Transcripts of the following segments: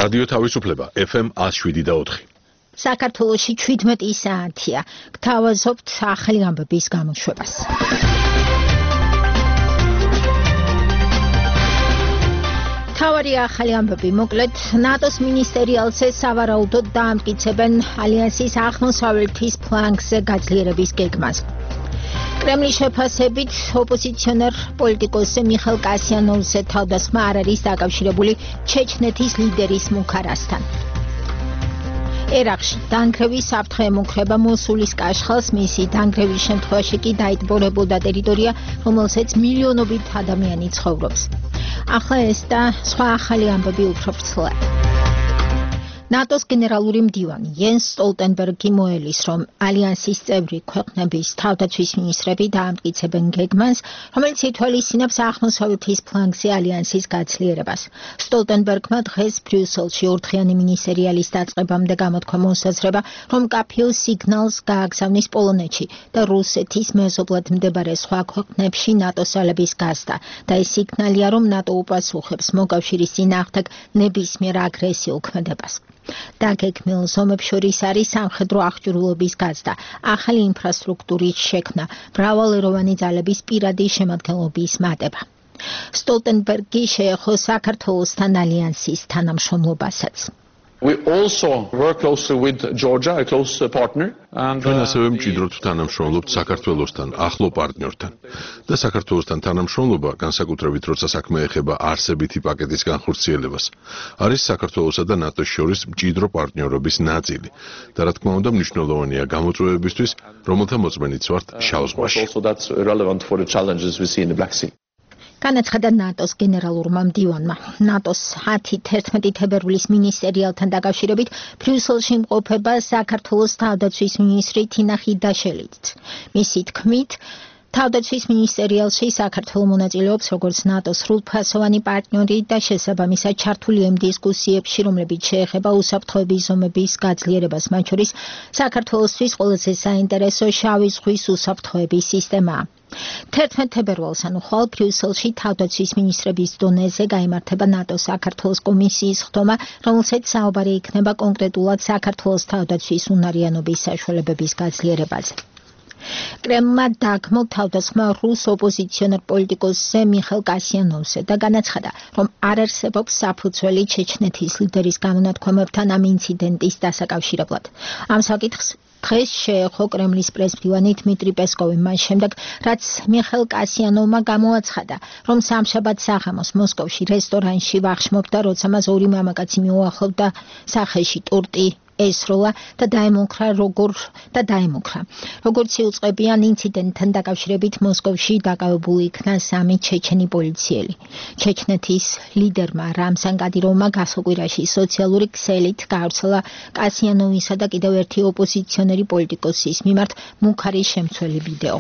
რადიო თავისუფლება FM 107.4. საქართველოში 17 საათია. გთავაზობთ ახალი ამბების გამოშვებას. თავარი ახალი ამბები მოკლედ ნატოს მინისტერიალზე სავარაუდოდ დაამტკიცებენ ალიანსის აღმოსავლეთის ფლანგზე გაძლიერების გეგმას. კრემლის შეფასებით ოპოზიციონერ პოლიტიკოსზე მიხეილ კასიანოვზე თავდასხმა არ არის დაკავშირებული ჩეჩნეთის ლიდერის მუქარასთან. ერაყში დანგრევის საფრთხე ემუქრება მოსულის კაშხალს, მისი დანგრევის შემთხვევაში კი დაიტბორებოდა ტერიტორია, რომელზეც მილიონობით ადამიანი ცხოვრობს. ახლა ეს და სხვა ახალი ამბები უფრო ვრცლად. ნატოს გენერალური მდივანი იენს სტოლტენბერგი მოელის, რომ ალიანსის წევრი ქვეყნების თავდაცვის მინისტრები დაამტკიცებენ გეგმას, რომელიც ითვალისწინებს აღმოსავლეთის ფლანგზე ალიანსის გაძლიერებას. სტოლტენბერგმა დღეს ბრიუსელში ორდღიანი მინისტერიალის დაწყებამდე გამოთქვა მოსაზრება, რომ კაფეო სიგნალს გააგზავნის პოლონეთში და რუსეთის მეზობლად მდებარე სხვა ქვეყნებში ნატოს ძალების გასდა და ეს სიგნალია, რომ ნატო უპასუხებს მოკავშირის წინააღმდეგ ნებისმიერ აგრესიულ ქმედებას. დაგეგმილ ზომებს შორის არის სამხედრო აღჭურვილობის გაზრდა, ახალი ინფრასტრუქტურის შექმნა, მრავალეროვანი ძალების პირადი შემადგენლობის მატება. სტოლტენბერგი შეეხო საქართველოსთან ალიანსის თანამშრომლობასაც. We also work closely with Georgia, a close partner. ჩვენ ასევე მჭიდროდ თანამშრომლობთ საქართველოსთან, ახლო პარტნიორთან. და საქართველოსთან თანამშრომლობა, განსაკუთრებით როცა საქმე ეხება არსებითი პაკეტის განხორციელებას, არის საქართველოსა და ნატოს შორის მჭიდრო პარტნიორობის ნაწილი. და რა თქმა უნდა, მნიშვნელოვანია გამოწვევებისთვის, რომელთა მოწმენიც ვართ შავ ზღვაში. Also that's relevant for the challenges we see in the Black Sea. განაცხადა ნატოს გენერალურმა მდივანმა. ნატოს 10-11 თებერვლის მინისტერიალთან დაკავშირებით ბრიუსელში იმყოფება საქართველოს თავდაცვის მინისტრი თინა ხიდაშელიც. მისი თქმით, თავდაცვის მინისტერიალში საქართველო მონაწილეობს როგორც ნატოს სრულფასოვანი პარტნიორი და შესაბამისად ჩართული იმ დისკუსიებში, რომლებიც შეეხება უსაფრთხოების ზომების გაძლიერებას, მათ შორის საქართველოსთვის ყველაზე საინტერესო შავი ზღვის უსაფრთხოების სისტემაა. 11 თებერვალს ანუ ხვალ ბრიუსელში თავდაცვის მინისტრების დონეზე გაიმართება ნატოს საქართველოს კომისიის ხდომა, რომელსაც საუბარი იქნება კონკრეტულად საქართველოს თავდაცვის უნარიანობის საშუალებების გაძლიერებაზე. კრემლმა დაგმო თავდასხმა რუს ოპოზიციონერ პოლიტიკოსზე მიხეილ კასიანოვზე და განაცხადა, რომ არ არსებობს საფუძველი ჩეჩნეთის ლიდერის გამონათქვამებთან ამ ინციდენტის დასაკავშირებლად. ამ საკითხს დღეს შეეხო კრემლის პრესმდივანი დმიტრი პესკოვი მას შემდეგ, რაც მიხეილ კასიანოვმა გამოაცხადა, რომ სამშაბათ საღამოს მოსკოვში რესტორანში ვახშმობდა, როცა მას ორი მამაკაცი მიუახლოვდა სახეში ტურტი ესროლა და დაემუქრა. როგორც იუწყებიან ინციდენტთან დაკავშირებით მოსკოვში დაკავებული იქნა 3 ჩეჩენი პოლიციელი. ჩეჩნეთის ლიდერმა რამზან კადიროვმა გასაკვირაში სოციალური ქსელით გაავრცელა კასიანოვისა და კიდევ ერთი ოპოზიციონერი პოლიტიკოსის მიმართ მუქარი შემცველი ვიდეო.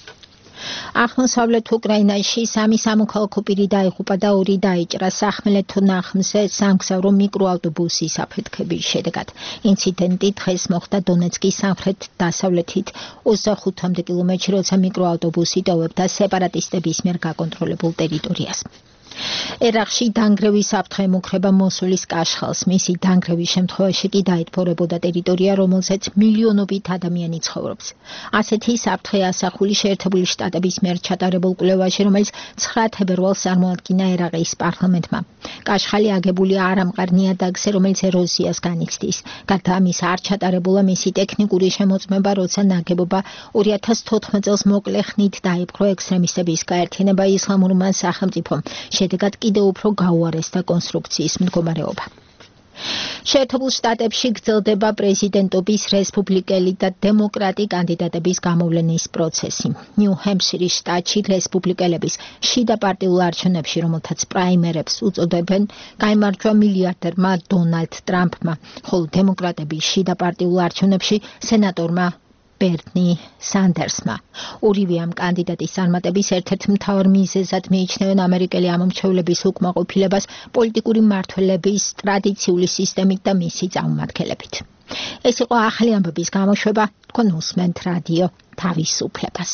აღმოსავლეთ უკრაინაში 3 სამოქალაქო პირი დაიღუპა და 2 დაიჭრა სახმელეთო ნახმზე სამგზავრო მიკროავტობუსის აფეთქების შედეგად. ინციდენტი დღეს მოხდა დონეცკის სამხრეთ-დასავლეთით 25 კილომეტრში, როცა მიკროავტობუსი ტოვებდა სეპარატისტების მიერ გაკონტროლებულ ტერიტორიას. ერაყში დანგრევის საფრთხე ემუქრება მოსულის კაშხალს, მისი დანგრევის შემთხვევაში კი დაიტბორებოდა ტერიტორია, რომელზეც მილიონობით ადამიანი ცხოვრობს. ასეთი საფრთხე ასახული შეერთებული შტატების მიერ ჩატარებულ კვლევაში, რომელიც 9 თებერვალს წარმოადგინა ერაყის პარლამენტმა. კაშხალი აგებულია არამყარ ნიადაგზე, რომელიც ეროზიას განიცდის. გარდა ამისა, არ ჩატარებულა მისი ტექნიკური შემოწმება, როცა ნაგებობა 2014 წელს მოკლე ხნით დაიპყრო ექსტრემისტების გაერთიანება ისლამურმა სახელმწიფომ. შედეგად კიდევ უფრო გაუარესდა კონსტრუქციის მდგომარეობა. შეერთებულ შტატებში გრძელდება პრეზიდენტობის რესპუბლიკელი და დემოკრატი კანდიდატების გამოვლენის პროცესი. ნიუ-ჰემპშირის შტატში რესპუბლიკელების შიდა პარტიულ არჩევნებში, რომელთაც პრაიმერებს უწოდებენ, გაიმარჯვა მილიარდერმა დონალდ ტრამპმა, ხოლო დემოკრატების შიდა პარტიულ არჩევნებში სენატორმა ბერნი სანდერსმა. ორივე ამ კანდიდატის წარმატების ერთ-ერთ მთავარ მიზეზად მიიჩნევენ ამერიკელი ამომრჩევლების უკმაყოფილებას პოლიტიკური მმართველების ტრადიციული სისტემით და მისი წარმომადგენლებით. ეს იყო ახალი ამბების გამოშვება, თქვენ უსმენთ რადიო თავისუფლებას.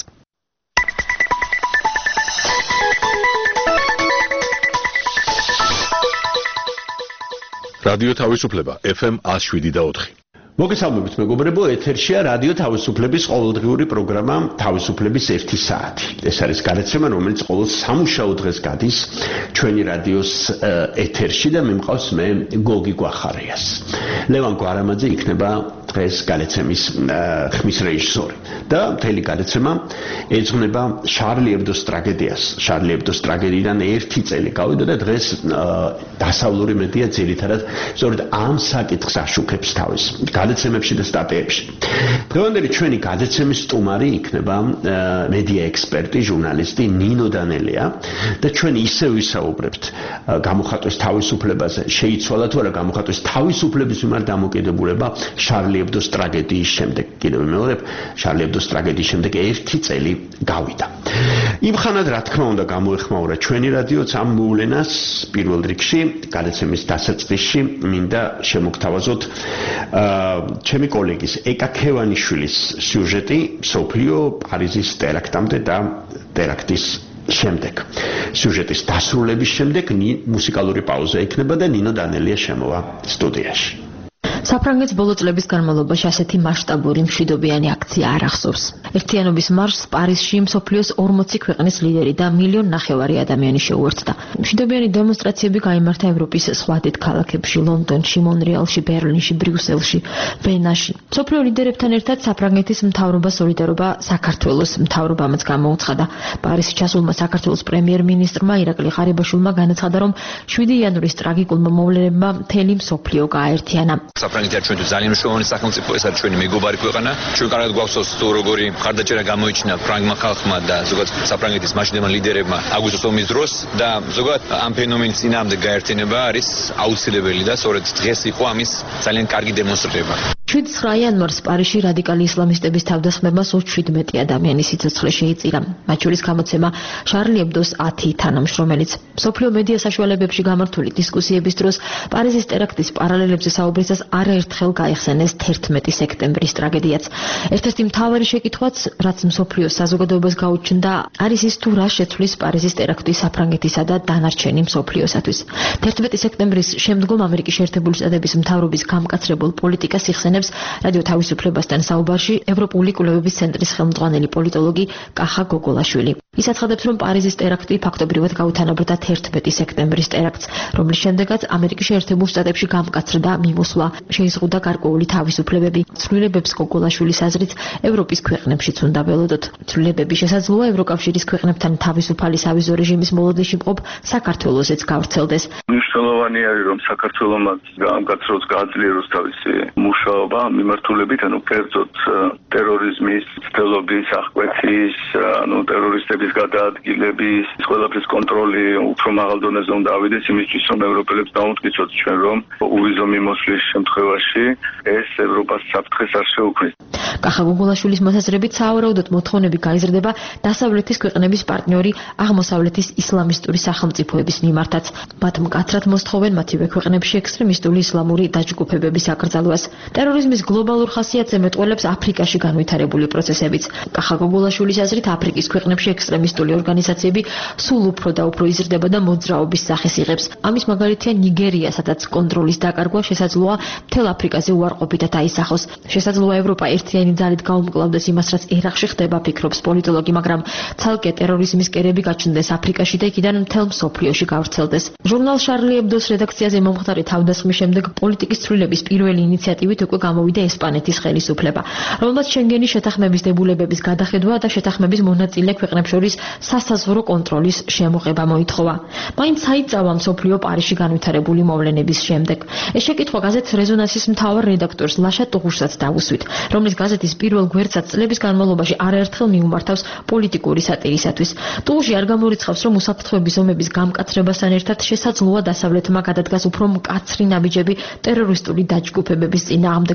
რადიო თავისუფლება FM 107.4. მოგესალმებით მეგობრებო, ეთერშია რადიო თავისუფლების ყოველდღიური პროგრამა თავისუფლების 1 საათი. ეს არის გადაცემა, რომელიც ყოველ სამუშაო დღეს გადის ჩვენი რადიოს ეთერში და მიმყავს მე გოგი გვახარიას. ლევან გვარამაძე იქნება დღეს გადაცემის ხმის რეჟისორი და მთელი გადაცემა ეძღვნება შარლი ებდოს ტრაგედიას. შარლი ებდოს ტრაგედიიდან 1 წელი გავიდა და დღეს დასავლური მედია ძირითადად სწორედ ამ საკითხს აშუქებს თავის გადაცემებში და სტატიებში. დღევანდელი ჩვენი გადაცემის სტუმარი იქნება მედია ექსპერტი, ჟურნალისტი ნინო დანელია და ჩვენ ისევ ვისაუბრებთ გამოხატვის თავისუფლებაზე. შეიცვალა თუ არა გამოხატვის თავისუფლების მიმართ დამოკიდებულება შარლი ებდოს ტრაგედიის შემდეგ. კიდევ ვიმეორებ, შარლი ებდოს ტრაგედიის შემდეგ 1 წელი გავიდა. იმ ხანად რა თქმა უნდა გამოეხმაურა ჩვენი რადიოც ამ მოვლენას პირველ რიგში გადაცემის დასაწყისში მინდა შემოგთავაზოთ ჩემი კოლეგის ეკა ქევანიშვილის სიუჟეტი მსოფლიო პარიზის ტერაქტამდე და ტერაქტის შემდეგ. სიუჟეტის დასრულების შემდეგ მუსიკალური პაუზა იქნება და ნინო დანელია შემოვა სტუდიაში. საფრანგეთს ბოლო წლების განმავლობაში ასეთი მასშტაბური მშვიდობიანი აქცია არ ახსოვს. ერთიანობის მარშს პარიზში მსოფლიოს 40 ქვეყნის ლიდერი და 1,5 მილიონი ადამიანი შეუერთდა. მშვიდობიანი დემონსტრაციები გაიმართა ევროპის სხვა დიდ ქალაქებში, ლონდონში, მონრეალში, ბერლინში, ბრიუსელში, ვენაში. მსოფლიო ლიდერებთან ერთად საფრანგეთის მთავრობა სოლიდარობა საქართველოს მთავრობამაც გამოუცხადა. პარიზში ჩასულმა საქართველოს პრემიერ-მინისტრმა ირაკლი ღარიბაშვილმა განაცხადა, რომ 7 იანვრის ტრაგიკულმა მოვლენებმა მთელი მსოფლიო გააერთიანა. საფრანგეთი ჩვენთვის ძალიან მნიშვნელოვანი სახელმწიფო, ეს არის ჩვენი მეგობარი ქვეყანა. ჩვენ კარგად გვახსოვს თუ როგორი მხარდაჭერა გამოიჩინა ფრანგმა ხალხმა და ზოგადად საფრანგეთის მაშინდელმა ლიდერებმა აგვისტოს ომის დროს და ზოგადად ამ ფენომენის წინააღმდეგ გაერთიანება არის აუცილებელი და სწორედ დღეს იყო ამის ძალიან კარგი დემონსტრირება. 7 იანვარს პარიზში რადიკალი ისლამისტების თავდასხმებმა 17 ადამიანის სიცოცხლე შეიწირა. მათ შორის გამოცემა შარლი ებდოს 10 თანამშრომელიც. მსოფლიო მედია საშუალებებში გამართული დისკუსიების დროს პარიზის ტერაქტის პარალელებზე საუბრისას არაერთხელ გაიხსენეს 11 სექტემბრის ტრაგედიაც. ერთ-ერთი მთავარი შეკითხვაც, რაც მსოფლიოს საზოგადოებას გაუჩნდა, არის ის თუ რა შეცვლის პარიზის ტერაქტი საფრანგეთისა და დანარჩენი მსოფლიოსათვის. 11 სექტემბრის შემდგომ ამერიკის შეერთებული შტატების მთავრობის გამკაცრებულ პოლიტიკას იხსენებს რადიო თავისუფლებასთან საუბარში ევროპული კვლევების ცენტრის ხელმძღვანელი პოლიტოლოგი კახა გოგოლაშვილი. ის აცხადებს, რომ პარიზის ტერაქტი ფაქტობრივად გაუთანაბრდა 11 სექტემბრის ტერაქტს, რომლის შემდეგაც ამერიკის შეერთებულ შტატებში გამკაცრდა მიმოსვლა, შეიზღუდა გარკვეული თავისუფლებები. ცვლილებებს გოგოლაშვილის აზრით ევროპის ქვეყნებშიც უნდა ველოდოთ. ცვლილებები შესაძლოა ევროკავშირის ქვეყნებთან თავისუფალი სავიზო რეჟიმის მოლოდინში მყოფ საქართველოსეც გავრცელდეს. მნიშვნელოვანი არის, რომ საქართველოს გამკაცროს გააძლიეროს თავისი მუშაობა მიმართულებით, კერძოდ ტერორიზმის, ცდელობის, აღკვეთის, ტერორისტების გადაადგილების, ყველაფრის კონტროლი უფრო მაღალ დონეზე უნდა ავიდეს იმისთვის, რომ ევროპელებს დაუმტკიცოთ ჩვენ, რომ უვიზო მიმოსვლის შემთხვევაში ეს ევროპას საფრთხეს არ შეუქმნის. კახა გოგოლაშვილის მოსაზრებით სავარაუდოდ მოთხოვნები გაიზრდება დასავლეთის ქვეყნების პარტნიორი აღმოსავლეთის ისლამისტური სახელმწიფოების მიმართაც. მათ მკაცრად მოსთხოვენ მათივე ქვეყნებში ექსტრემისტული ისლამური დაჯგუფებების აკრძალვას. ტერორიზმის გლობალურ ხასიათზე მეტყველებს აფრიკაში განვითარებული პროცესებიც. კახა გოგოლაშვილის აზრით აფრიკის ქვეყნებში ექსტრემისტული ორგანიზაციები სულ უფრო და უფრო იზრდება და მოძრაობის სახეს იღებს. ამის მაგალითია ნიგერია, სადაც კონტროლის დაკარგვა შესაძლოა მთელ აფრიკაზე უარყოფითად აისახოს. შესაძლოა ევროპა ერთიანი ძალით გაუმკლავდეს იმას, რაც ერაყში ხდება, ფიქრობს პოლიტოლოგი, მაგრამ ცალკე ტერორიზმის კერები გაჩნდეს აფრიკაში და იქიდან მთელ მსოფლიოში გავრცელდეს. ჟურნალ შარლი ებდოს რედაქციაზე მომხდარი თავდასხმის შემდეგ პოლიტიკის ცვლილების პირველი ინიციატივით უკვე გამოვიდა ესპანეთის ხელისუფლება, რომელმაც შენგენის შეთანხმების დებულებების გადახედვა და შეთანხმების მონაწილე ქვეყნებს შორის სასაზღვრო კონტროლის შემოღება მოითხოვა. მაინც საიწავა მსოფლიო პარიზში განვითარებული მოვლენების შემდეგ. ეს შეკითხვა გაზეთ რეზონანსის მთავარ რედაქტორს ლაშა ტუღუშსაც დაუსვით, რომლის გაზეთის პირველ გვერდსაც წლების განმავლობაში არაერთხელ მიუმართავს პოლიტიკური სატირისათვის. ტუღუში არ გამორიცხავს, რომ უსაფრთხოების ომების გამკაცრებასთან ერთად შესაძლოა დასავლეთმა გადადგას უფრო მკაცრი ნაბიჯები ტერორისტული დაჯგუფებების წინააღმდეგ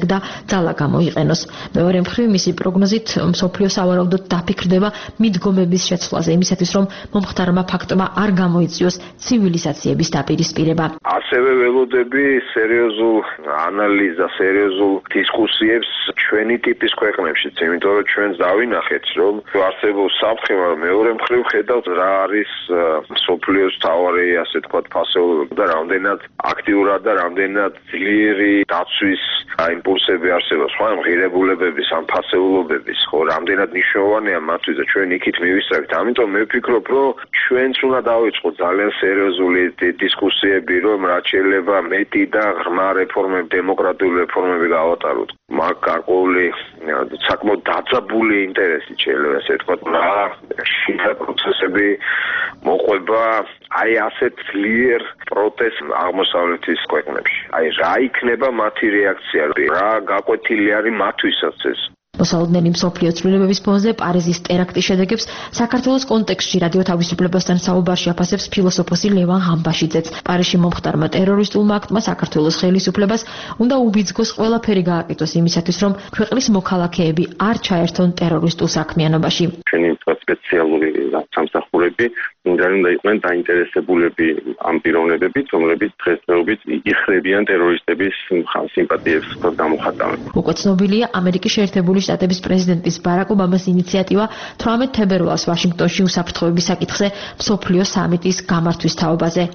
წინააღმდეგ და ძალა გამოიყენოს. მეორე მხრივ მისი პროგნოზით მსოფლიო სავარაუდოდ დაფიქრდება მიდგომების შეცვლაზე იმისათვის რომ მომხდარმა ფაქტმა არ გამოიწვიოს ცივილიზაციების დაპირისპირება. ასევე ველოდები სერიოზულ ანალიზს და სერიოზულ დისკუსიებს ჩვენი ტიპის ქვეყნებშიც, იმიტომ რომ ჩვენს დავინახეთ, რომ არსებობს საფრთხე, მაგრამ მეორე მხრივ ხედავთ რა არის მსოფლიოს თავარი, ასე თქვათ, ფასეულობა და რამდენად აქტიურად და რამდენად ძლიერი დაცვის იმპულსები არსებობს, ხო, ღირებულებების, ამ ფასეულობების, ხო, რამდენად მნიშვნელოვანია მათთვის და ჩვენ იქით მივისწრებით. ამიტომ მე ვფიქრობ, რომ ჩვენც უნდა დავიწყოთ ძალიან სერიოზული დისკუსიები, რომ რაც შეიძლება მეტი და ღრმა რეფორმები, დემოკრატიული რეფორმები გავატაროთ. მაგ გარკვეული საკმაოდ დაძაბული ინტერესი შეიძლება ესე ვთქვათ, რა შიდა პროცესები მოყვება აი ასეთ ძლიერ პროტესტ აღმოსავლეთის ქვეყნებში. აი რა იქნება მათი რეაქცია, რა გაკვეთილი არის მათთვისაც ეს. მოსალოდნელი მსოფლიო ცვლილებების ფონზე პარიზის ტერაქტის შედეგებს საქართველოს კონტექსტში რადიო თავისუფლებასთან საუბარში აფასებს ფილოსოფოსი ლევან ღამბაშიძეც. პარიზში მომხდარმა ტერორისტულმა აქტმა საქართველოს ხელისუფლებას უნდა უბიძგოს ყველაფერი გააკეთოს იმისათვის, რომ ქვეყნის მოქალაქეები არ ჩაერთონ ტერორისტულ საქმიანობაში. ჩვენი სპეციალური სამსახურები უნდა იყვნენ დაინტერესებულები ამ პიროვნებებით, რომლებიც დღესდღეობით იხრებიან ტერორისტების სიმპათიებს გამოხატავენ. უკვე ცნობილია ამერიკის შეერთებული შტატების პრეზიდენტის ბარაკ ობამას ინიციატივა 18 თებერვალს ვაშინგტონში უსაფრთხოების საკითხზე მსოფლიო სამიტის გამართვის თაობაზე.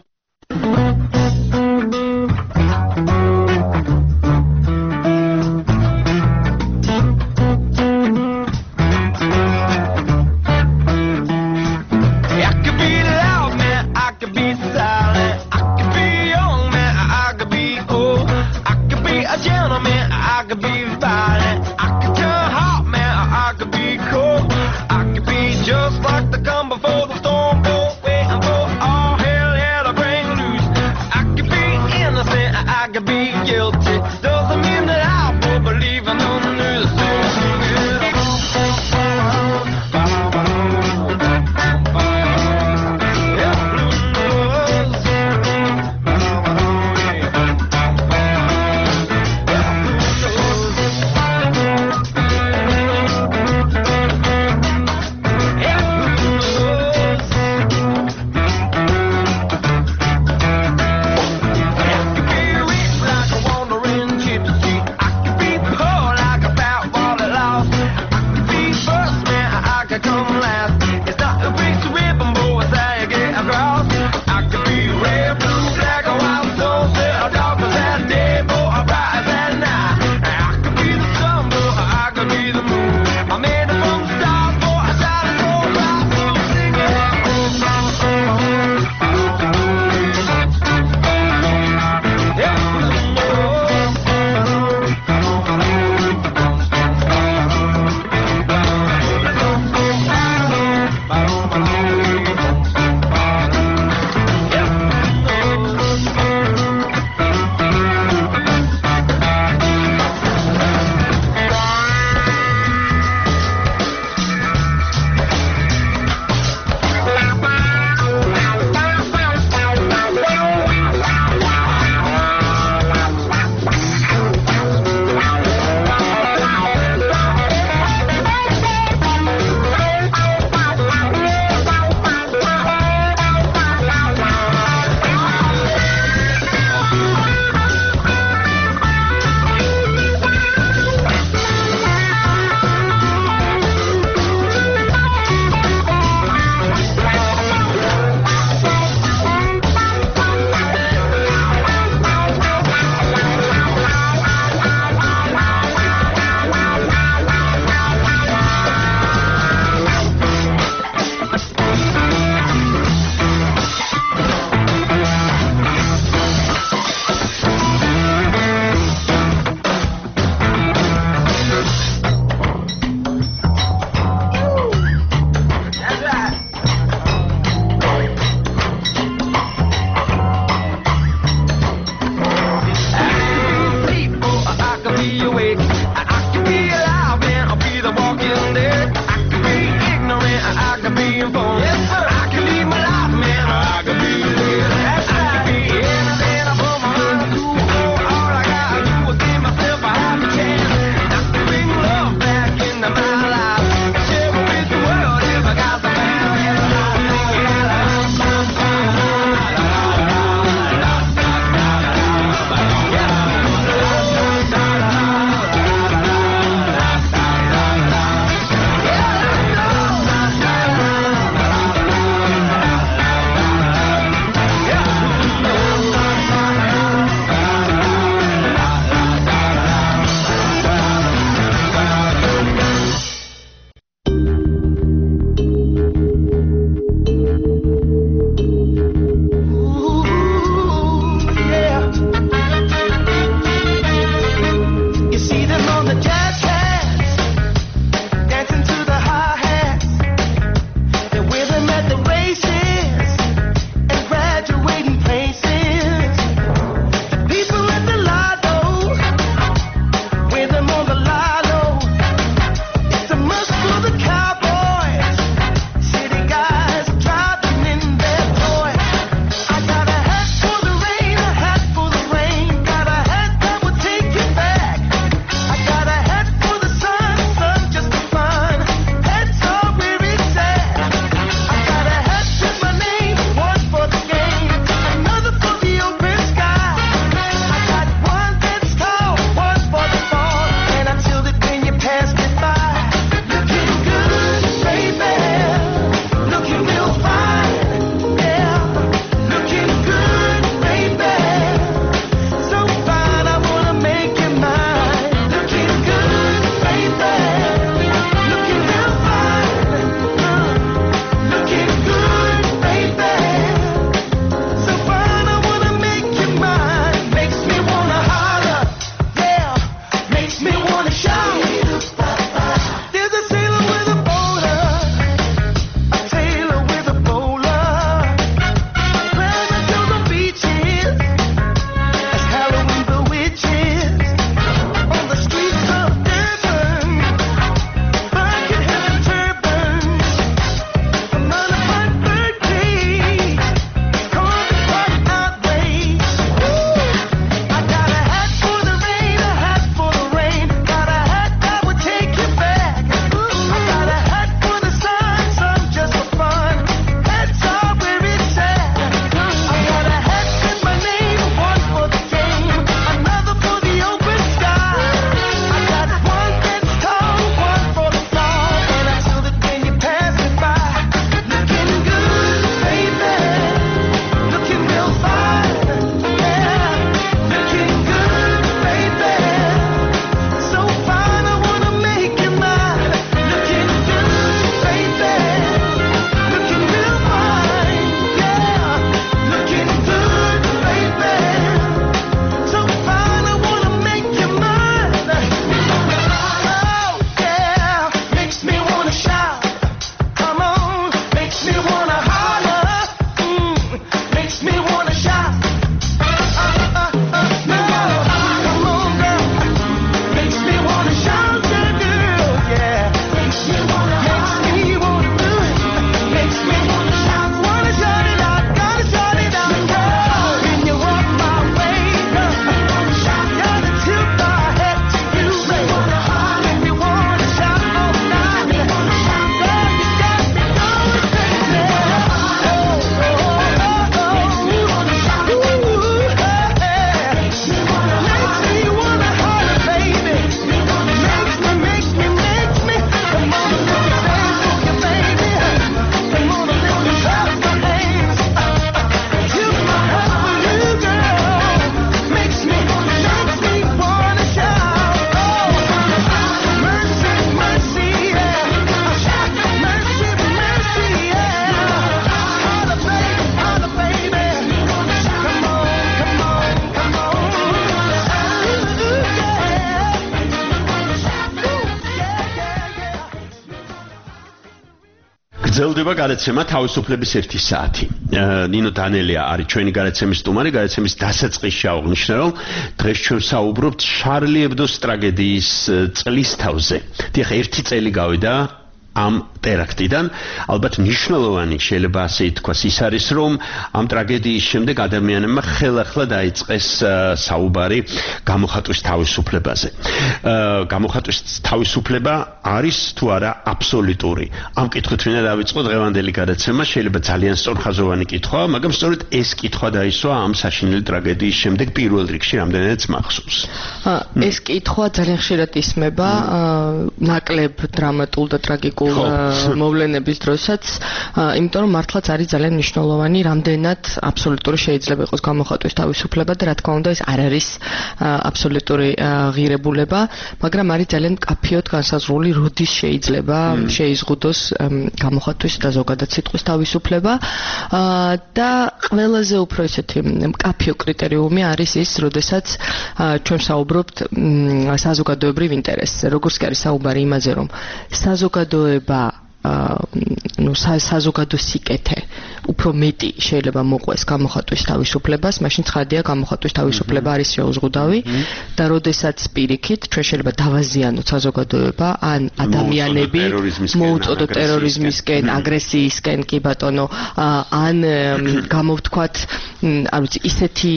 გრძელდება გადაცემა თავისუფლების 1 საათი. ნინო დანელია არის ჩვენი გადაცემის სტუმარი, გადაცემის დასაწყისში აღნიშნა, რომ დღეს ჩვენ საუბრობთ შარლი ებდოს ტრაგედიის წლისთავზე. დიახ, 1 წელი გავიდა ამ ტერაქტიდან, ალბათ მნიშვნელოვანი შეიძლება ასე ითქვას ის არის, რომ ამ ტრაგედიის შემდეგ ადამიანებმა ხელახლა დაიწყეს საუბარი გამოხატვის თავისუფლებაზე. გამოხატვის თავისუფლება არის თუ არა აბსოლუტური. ამ კითხვით ვინდა დავიწყო დღევანდელი გადაცემა, შეიძლება ძალიან სწორხაზოვანი კითხვაა, მაგრამ სწორედ ეს კითხვა დაისვა ამ საშინელი ტრაგედიის შემდეგ პირველ რიგში რამდენადაც მახსოვს. ეს კითხვა ძალიან ხშირად ისმება ნაკლებ დრამატულ და ტრაგიკულ მოვლენების დროსაც, იმიტომ რომ მართლაც არის ძალიან მნიშვნელოვანი, რამდენად აბსოლუტური შეიძლება იყოს გამოხატვის თავისუფლება და რა თქმა უნდა ეს არ არის აბსოლუტური ღირებულება, მაგრამ არის ძალიან მკაფიოდ განსაზღვრული, როდის შეიძლება შეიზღუდოს გამოხატვის და ზოგადად სიტყვის თავისუფლება და ყველაზე უფრო ესეთი მკაფიო კრიტერიუმი არის ის, როდესაც ჩვენ საუბრობთ საზოგადოებრივ ინტერესზე, როგორც კი არის საუბარი იმაზე, რომ საზოგადო სიკეთე უფრო მეტი შეიძლება მოყვეს გამოხატვის თავისუფლებას, მაშინ ცხადია გამოხატვის თავისუფლება არის შეუზღუდავი და როდესაც პირიქით ჩვენ შეიძლება დავაზიანოთ საზოგადოება ან ადამიანები მოუწოდოთ ტერორიზმისკენ, აგრესიისკენ, კი ბატონო, ან გამოვთქვათ, არ ვიცი, ისეთი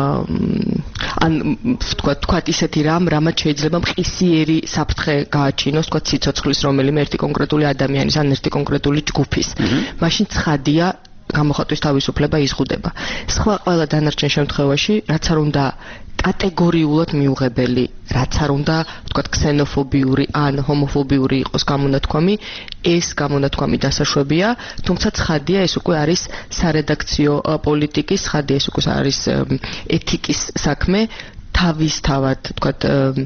ან ვთქვათ ისეთი რამაც შეიძლება მყისიერი საფრთხე გააჩინოს, ვთქვათ სიცოცხლის რომელიმე ერთი კონკრეტული ადამიანის ან ერთი კონკრეტული ჯგუფის. მაშინ ცხადია გამოხატვის თავისუფლება იზღუდება. სხვა ყველა დანარჩენ შემთხვევაში, რაც არ უნდა კატეგორიულად მიუღებელი, რაც არ უნდა, ვთქვათ, ქსენოფობიური ან ჰომოფობიური იყოს გამონათქვამი, ეს გამონათქვამი დასაშვებია, თუმცა ცხადია ეს უკვე არის სარედაქციო პოლიტიკის, ცხადია ეს უკვე არის ეთიკის საქმე. თავისთავად, ვთქვათ,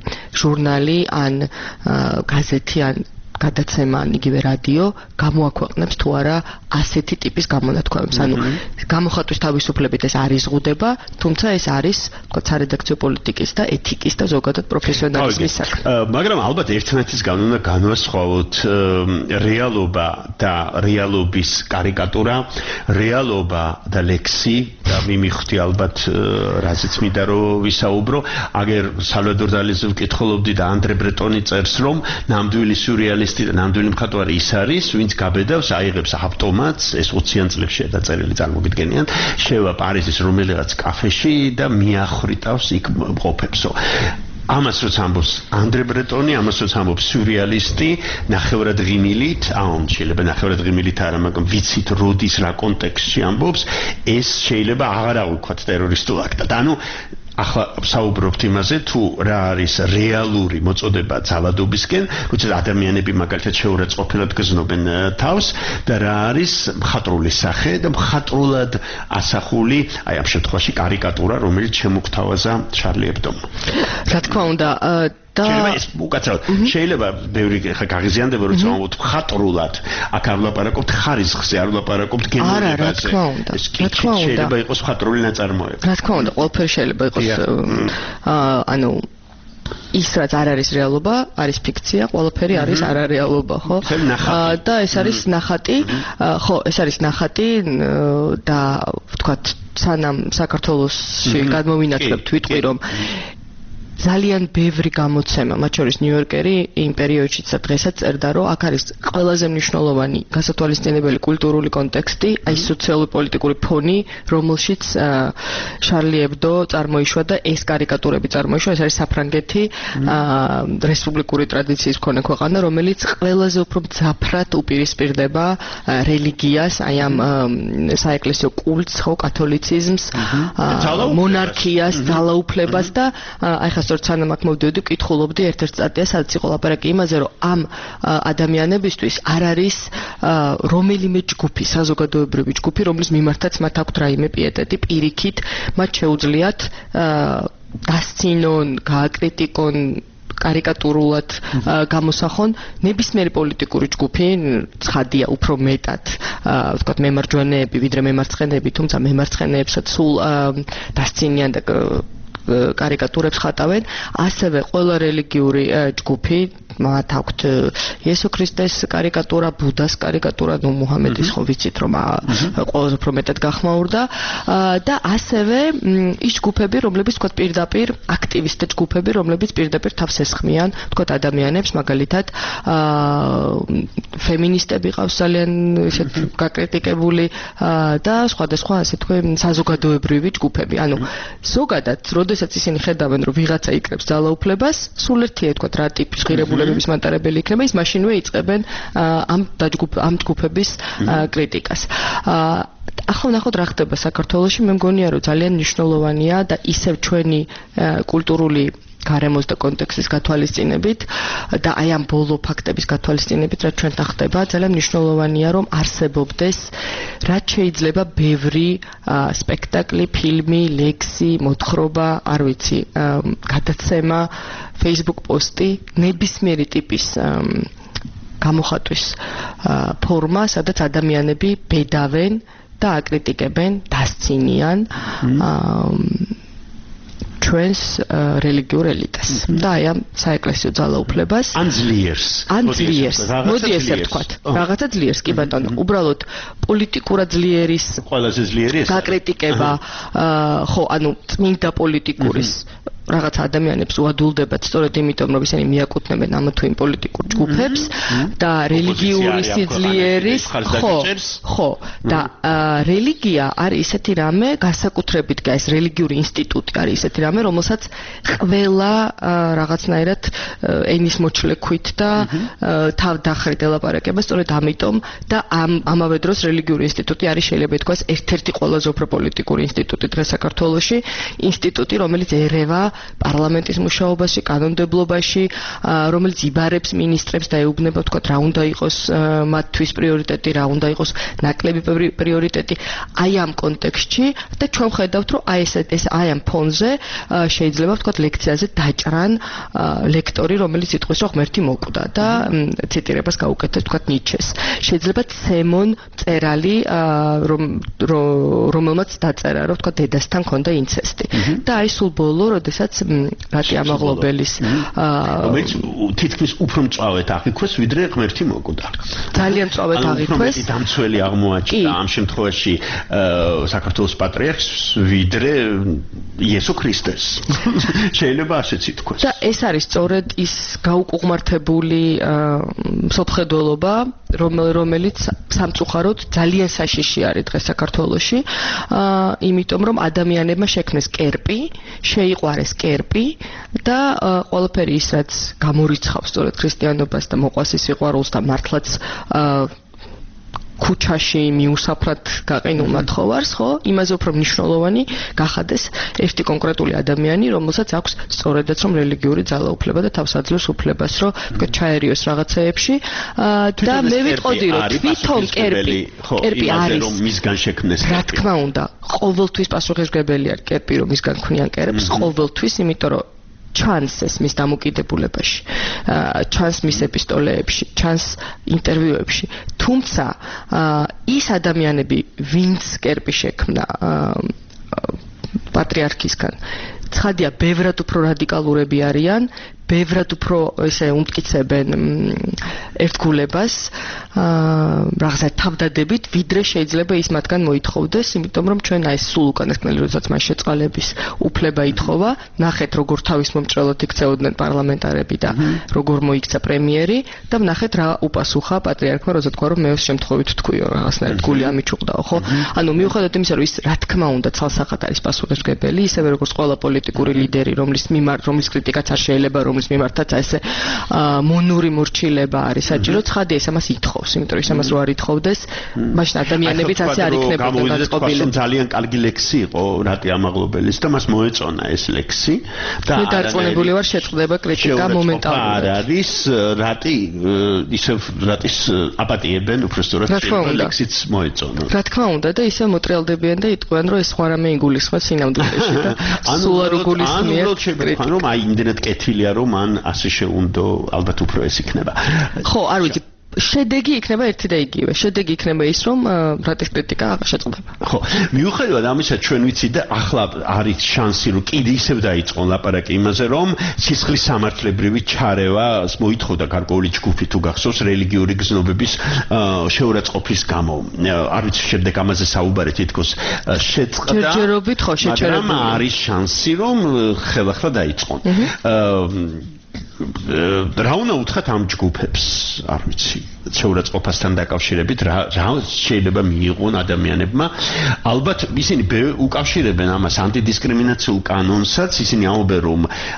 ჟურნალი ან გაზეთი ან გადაცემა ან იგივე რადიო გამოაქვეყნებს თუ არა ასეთი ტიპის გამონათქვამებს. ანუ გამოხატვის თავისუფლებით ეს არ იზღუდება, თუმცა ეს არის, ვთქვათ, სარედაქციო პოლიტიკის და ეთიკის და ზოგადად პროფესიონალიზმის საქმე. მაგრამ ალბათ ერთმანეთისგან უნდა განვასხვაოთ რეალობა და რეალობის კარიკატურა, რეალობა და ლექსი და მიმიხდი ალბათ რაზეც მინდა რომ ვისაუბრო, აგერ სალვადორ დალის ვკითხულობდი და ანდრე ბრეტონი წერს, რომ ნამდვილი სიურეალისტი და ნამდვილი მხატვარი ის არის, ვინც გაბედავს, აიღებს ავტომატს, ეს 20-იან წლებში დაწერილი წარმოგიდგენიან, შევა პარიზის რომელიღაც კაფეში და მიახრიტავს იქ მყოფებსო. ამას როცა ამბობს ანდრე ბრეტონი, ამას როცა ამბობს სიურეალისტი, ნახევრად ღიმილით, შეიძლება ნახევრად ღიმილით არა, მაგრამ ვიცით როდის რა კონტექსტში ამბობს, ეს შეიძლება აღარ ავუქვათ ტერორისტულ აქტად. ანუ ახლა საუბრობთ იმაზე, თუ რა არის რეალური მოწოდება ძალადობისკენ, როცა ადამიანები მაგალითად შეურაცხყოფილად გზნობენ თავს და რა არის მხატვრული სახე და მხატვრულად ასახული, აი ამ შემთხვევაში კარიკატურა, რომელიც შემოგთავაზა შარლი ებდომ. რა თქმა უნდა, შეიძლება ეს უკაცრავად შეიძლება ბევრი ხა გაღიზიანდება, როცა ამბობთ მხატვრულად, აქ არ ვლაპარაკობთ ხარისხზე, არ ვლაპარაკობთ გენოებაზე. ეს შეიძლება იყოს მხატვრული ნაწარმოები. რა თქმა უნდა, ყველაფერი შეიძლება იყოს ანუ ის რაც არ არის რეალობა, არის ფიქცია, ყველაფერი არის არარეალობა, ხო? და ეს არის ნახატი, ხო, ეს არის ნახატი და ვთქვათ, სანამ საქართველოში გადმოვინაცვლებთ, ვიტყვი რომ ძალიან ბევრი გამოცემა, მათ შორის ნიუ-იორკერი იმ პერიოდშიც და დღესაც წერდა, რომ აქ არის ყველაზე მნიშვნელოვანი გასათვალისწინებელი კულტურული კონტექსტი, აი სოციალური პოლიტიკური ფონი, რომელშიც შარლი ებდო წარმოიშვა და ეს კარიკატურები წარმოიშვა, ეს არის საფრანგეთი, რესპუბლიკური ტრადიციის მქონე ქვეყანა, რომელიც ყველაზე უფრო მძაფრად უპირისპირდება რელიგიას, აი ამ საეკლესიო კულტს, ხო, კათოლიციზმს, მონარქიას, ძალაუფლებას და აი ხა სწორედ სანამ აქ მოვდიოდი, ვკითხულობდი ერთ-ერთ სტატიას, სადაც იყო ლაპარაკი იმაზე, რომ ამ ადამიანებისთვის არ არის რომელიმე ჯგუფი, საზოგადოებრივი ჯგუფი, რომლის მიმართაც მათ აქვთ რაიმე პიეტეტი, პირიქით, მათ შეუძლიათ დასცინონ, გააკრიტიკონ, კარიკატურულად გამოსახონ ნებისმიერი პოლიტიკური ჯგუფი, ცხადია უფრო მეტად, ვთქვათ, მემარჯვენეები, ვიდრე მემარცხენეები, თუმცა მემარცხენეებსაც სულ დასცინიან და კარიკატურებს ხატავენ, ასევე ყველა რელიგიური ჯგუფი მათ აქვთ იესო ქრისტეს კარიკატურა, ბუდას კარიკატურა, ნუ მუჰამედის ხო ვიცით რომ ყველაზე უფრო მეტად გახმაურდა და ასევე ის ჯგუფები, რომლებიც თქვა პირდაპირ აქტივისტ ჯგუფები, რომლებიც პირდაპირ თავს ესხმიან, თქვა ადამიანებს, მაგალითად ფემინისტები ყავს ძალიან ისეთ გაკრიტიკებული და სხვადასხვა ასე თქვა საზოგადოებრივი ჯგუფები. ანუ ზოგადად, როდესაც ისინი ხედავენ, რომ ვიღაცა იკრებს ძალაუფლებას, სულ ერთია თქვა რა ტიპის ღირებულებების მატარებელი იქნება, ის მაშინვე იწყებენ ამ ჯგუფების კრიტიკას. ახლა ნახოთ რა ხდება საქართველოში, მე მგონია რომ ძალიან მნიშვნელოვანია და ისევ ჩვენი კულტურული გარემოს და კონტექსტის გათვალისწინებით და აი ამ ბოლო ფაქტების გათვალისწინებით რაც ჩვენთან ხდება, ძალიან მნიშვნელოვანია რომ არსებობდეს რაც შეიძლება ბევრი სპექტაკლი, ფილმი, ლექსი, მოთხრობა, არ ვიცი, გადაცემა, Facebook პოსტი, ნებისმიერი ტიპის გამოხატვის ფორმა, სადაც ადამიანები ბედავენ და აკრიტიკებენ, დასცინიან ჩვენს რელიგიურ ელიტას და აი ამ საეკლესიო ძალაუფლებას ან ძლიერს მოდი ესე ვთქვათ რაღაცა ძლიერს კი ბატონო უბრალოდ პოლიტიკურად ძლიერის ყველაზე ძლიერი ეს გაკრიტიკება ხო ანუ წმინდა პოლიტიკურის რაღაც ადამიანებს უადულდებათ სწორედ იმიტომ რომ ისინი მიაკუთვნებენ ამ თუ იმ პოლიტიკურ ჯგუფებს და რელიგიური სიძლიერის ხო და რელიგია არის ისეთი რამე განსაკუთრებით და ეს რელიგიური ინსტიტუტი არის ისეთი რამე რომელსაც ყველა რაღაცნაირად ენის მოჩლექვით და თავდახრით ელაპარაკება სწორედ ამიტომ და ამავე დროს რელიგიური ინსტიტუტი არის შეიძლება ითქვას ერთ-ერთი ყველაზე უფრო პოლიტიკური ინსტიტუტი დღეს საქართველოში ინსტიტუტი რომელიც ერევა პარლამენტის მუშაობაში, კანონმდებლობაში, რომელიც იბარებს ministrებს და ეუბნება თქვათ რა უნდა იყოს მათთვის პრიორიტეტი, რა უნდა იყოს ნაკლები პრიორიტეტი. აი ამ კონტექსტში და ჩვენ ხედავთ რომ აი ეს აი ამ ფონზე შეიძლება თქვათ ლექციაზე დაჭრან ლექტორი, რომელიც იტყვის რომ ღმერთი მოკვდა და ციტირებას გაუკეთებს თქვათ ნიჩეს. შეიძლება სემონ წერალი რომელმაც დაწერა რომ თქვათ დედასთან ქონდა ინცესტი. და აი სულ ბოლო, როდესაც რატი ამაღლობელის რომელიც თითქმის უფრო მწვავედ აღიქვეს ვიდრე ღმერთი მოკვდა. ძალიან მწვავედ აღიქვეს. დამცველი აღმოაჩნდა ამ შემთხვევაში საქართველოს პატრიარქს ვიდრე იესო ქრისტეს. შეიძლება ასეც ითქვას. და ეს არის სწორედ ის გაუკუღმართებული მსოფლმხედველობა, რომელიც სამწუხაროდ ძალიან საშიში არის დღეს საქართველოში, იმიტომ რომ ადამიანებმა შექმნეს კერპი, შეიყვარეს კერპი და ყველაფერი ის რაც გამორიცხავს სწორედ ქრისტიანობას და მოყვას ის სიყვარულს და მართლაც ქუჩაში მიუსაფრად გაყინულ მათხოვარს, ხო? იმაზე უფრო მნიშვნელოვანი გახადეს ერთი კონკრეტული ადამიანი, რომელსაც აქვს სწორედაც რომ რელიგიური ძალაუფლება და თავს აძლევს უფლებას, რომ თქვა ჩაერიოს რაღაცეებში და მე ვიტყოდი რომ თვითონ კერპი არის რომ მისგან შექმნეს. რა თქმა უნდა, ყოველთვის პასუხისმგებელი არის კერპი, რომ მისგან ქმნიან კერპს, ყოველთვის, იმიტომ რომ ჩანს ეს მის დამოკიდებულებაში, ჩანს მის ეპისტოლეებში, ჩანს ინტერვიუებში. თუმცა ის ადამიანები, ვინც კერპი შექმნა პატრიარქისგან, ცხადია, ბევრად უფრო რადიკალურები არიან, ბევრად უფრო ესე უმტკიცებენ ერთგულებას, რაღაცა თავდადებით, ვიდრე შეიძლება ის მათგან მოითხოვდეს, იმიტომ რომ ჩვენ აი სულ უკანასკნელი როდესაც მას შეწყალების უფლება ითხოვა, ნახეთ როგორ თავის მომჭრელად იქცეოდნენ პარლამენტარები და როგორ მოიქცა პრემიერი და ნახეთ რა უპასუხა პატრიარქმა, როცა თქვა რომ მე ეს შემთხვევით თქვიო რაღაცნაირად გული ამიჩუყდაო, ხო? ანუ მიუხედავად იმისა, რომ ის რა თქმა უნდა ცალსახად არის პასუხისმგებელი, ისევე როგორც ყველა პოლიტიკური ლიდერი, რომლის კრიტიკაც არ შეიძლება რომლის მიმართაც ესე მონური მორჩილება არის საჭირო, ცხადია ეს ამას ითხოვს, იმიტომ რომ ამას რო არ ითხოვდეს, მაშინ ადამიანებიც ასე არ იქნებოდნენ გაწყობილები. ძალიან კარგი ლექსი იყო რატი ამაღლობელის და მას მოეწონა ეს ლექსი და მე დარწმუნებული ვარ შეწყდება კრიტიკა მომენტალურად. არის რატი ისევ რატის აპატიებენ უბრალოდ ლექსიც მოეწონა. რა თქმა უნდა და ისე მოტრიალდებიან და იტყვიან რომ ეს სხვა რამე იგულისხმებს სინამდვილეში და სულ არ იგულისხმიათ კრიტიკა. რომ აი იმდენად კეთილია რომ ან ასე შეუნდო ალბათ უფრო ეს იქნება. ხო, არ ვიცი შედეგი იქნება ერთი და იგივე. შედეგი იქნება ის, რომ ბრატის კრიტიკა აღარ შეწყდება. ხო, მიუხედავად ამისა ჩვენ ვიცით და ახლა არის შანსი, რომ კიდე ისევ დაიწყონ ლაპარაკი იმაზე, რომ სისხლის სამართლებრივი ჩარევა მოითხოვდა გარკვეული ჯგუფი თუ გახსოვს რელიგიური გზნობების შეურაცხყოფის გამო. არ ვიცი შემდეგ ამაზე საუბარი თითქოს შეწყდა. ჯერჯერობით ხო შეჩერებული. მაგრამ არის შანსი, რომ ხელახლა დაიწყონ. რა უნდა უთხრათ ამ ჯგუფებს, არ ვიცი, შეურაცხყოფასთან დაკავშირებით რა შეიძლება მიიღონ ადამიანებმა. ალბათ ისინი უკავშირებენ ამას ანტიდისკრიმინაციულ კანონსაც, ისინი ამბობენ რომ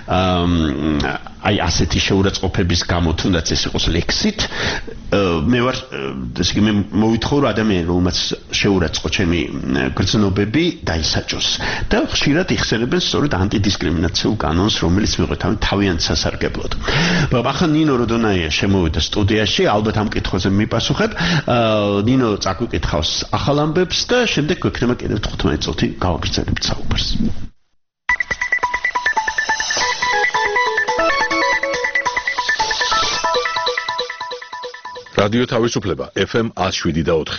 აი ასეთი შეურაცხყოფების გამო თუნდაც ეს იყოს ლექსით მე ვარ ესე იგი მე მოვითხოვ რომ ადამიანი რომელმაც შეურაცხყო ჩემი გრძნობები დაისაჯოს და ხშირად იხსენებენ სწორედ ანტიდისკრიმინაციულ კანონს რომელიც მიყვეთავენ თავიანთ სასარგებლოდ. ახლა ნინო როდონაია შემოვიდა სტუდიაში, ალბათ ამ კითხვაზე მიპასუხებ. ნინო წაგვიკითხავს ახალ ამბებს და შემდეგ გვექნება კიდევ 15 წუთი გავაგრძელებთ საუბარს. რადიო თავისუფლება FM 107.4.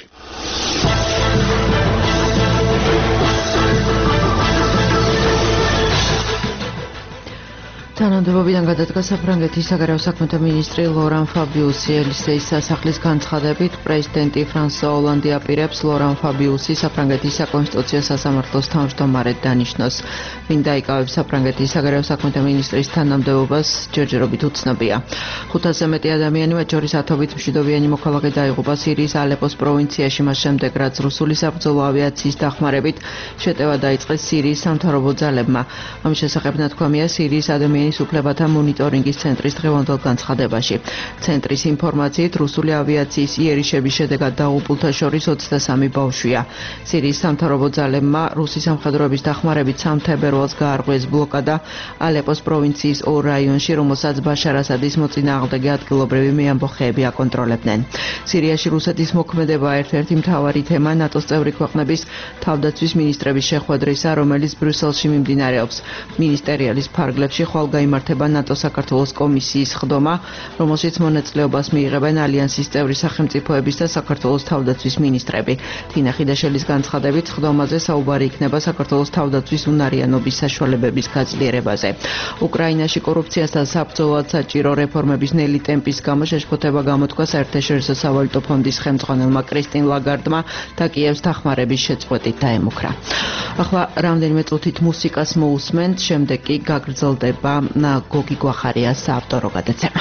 თანამდებობიდან გადადგა საფრანგეთის საგარეო საქმეთა მინისტრი ლორან ფაბიუსი. ელისეის სასახლის განცხადებით პრეზიდენტი ფრანსუა ოლანდი აპირებს ლორან ფაბიუსი საფრანგეთის საკონსტიტუციო სასამართლოს თავმჯდომარედ დანიშნოს. ვინ დაიკავებს საფრანგეთის საგარეო საქმეთა მინისტრის თანამდებობას ჯერჯერობით უცნობია. 500-ზე მეტი ადამიანი, მათ შორის ათობით მშვიდობიანი მოქალაქე დაიღუპა სირიის ალეპოს პროვინციაში, მას შემდეგ რაც რუსული საბრძოლო ავიაციის დახმარებით შეტევა დაიწყეს სირიის სამთავრობო ძალებმა. ამის შესახებ ნათქვამია სირიის ადამიანის უფლებათა მონიტორინგის ცენტრის დღევანდელ განცხადებაში. ცენტრის ინფორმაციით რუსული ავიაციის იერიშების შედეგად დაღუპულთა შორის 23 ბავშვია. სირიის სამთავრობო ძალებმა რუსი სამხედროების დახმარებით 3 თებერვალს გაარღვიეს ბლოკადა ალეპოს პროვინციის 2 რაიონში, რომელსაც ბაშარ ასადის მოწინააღმდეგე ადგილობრივი მეამბოხეები აკონტროლებდნენ. სირიაში რუსეთის მოქმედება ერთ-ერთი მთავარი თემა ნატოს წევრი ქვეყნების თავდაცვის მინისტრების შეხვედრისა, რომელიც ბრიუსელში მიმდინარეობს. მინისტერიალის ფარგლებში ხვალ გაიმართება ნატო-საქართველოს კომისიის ხდომა, რომელშიც მონაწილეობას მიიღებენ ალიანსის წევრი სახელმწიფოების და საქართველოს თავდაცვის მინისტრები. თინა ხიდაშელის განცხადებით ხდომაზე საუბარი იქნება საქართველოს თავდაცვის უნარიანობის საშუალებების გაძლიერებაზე. უკრაინაში კორუფციას და საბრძოლოდ საჭირო რეფორმების ნელი ტემპის გამო შეშფოთება გამოთქვა საერთაშორისო სავალუტო ფონდის ხელმძღვანელმა კრისტინ ლაგარდმა და კიევს დახმარების შეწყვეტით დაემუქრა. ახლა რამდენიმე წუთით მუსიკას მოусმენთ, შემდეგ კი გაგრძელდება გოგი გვახარიას საავტორო გადაცემა.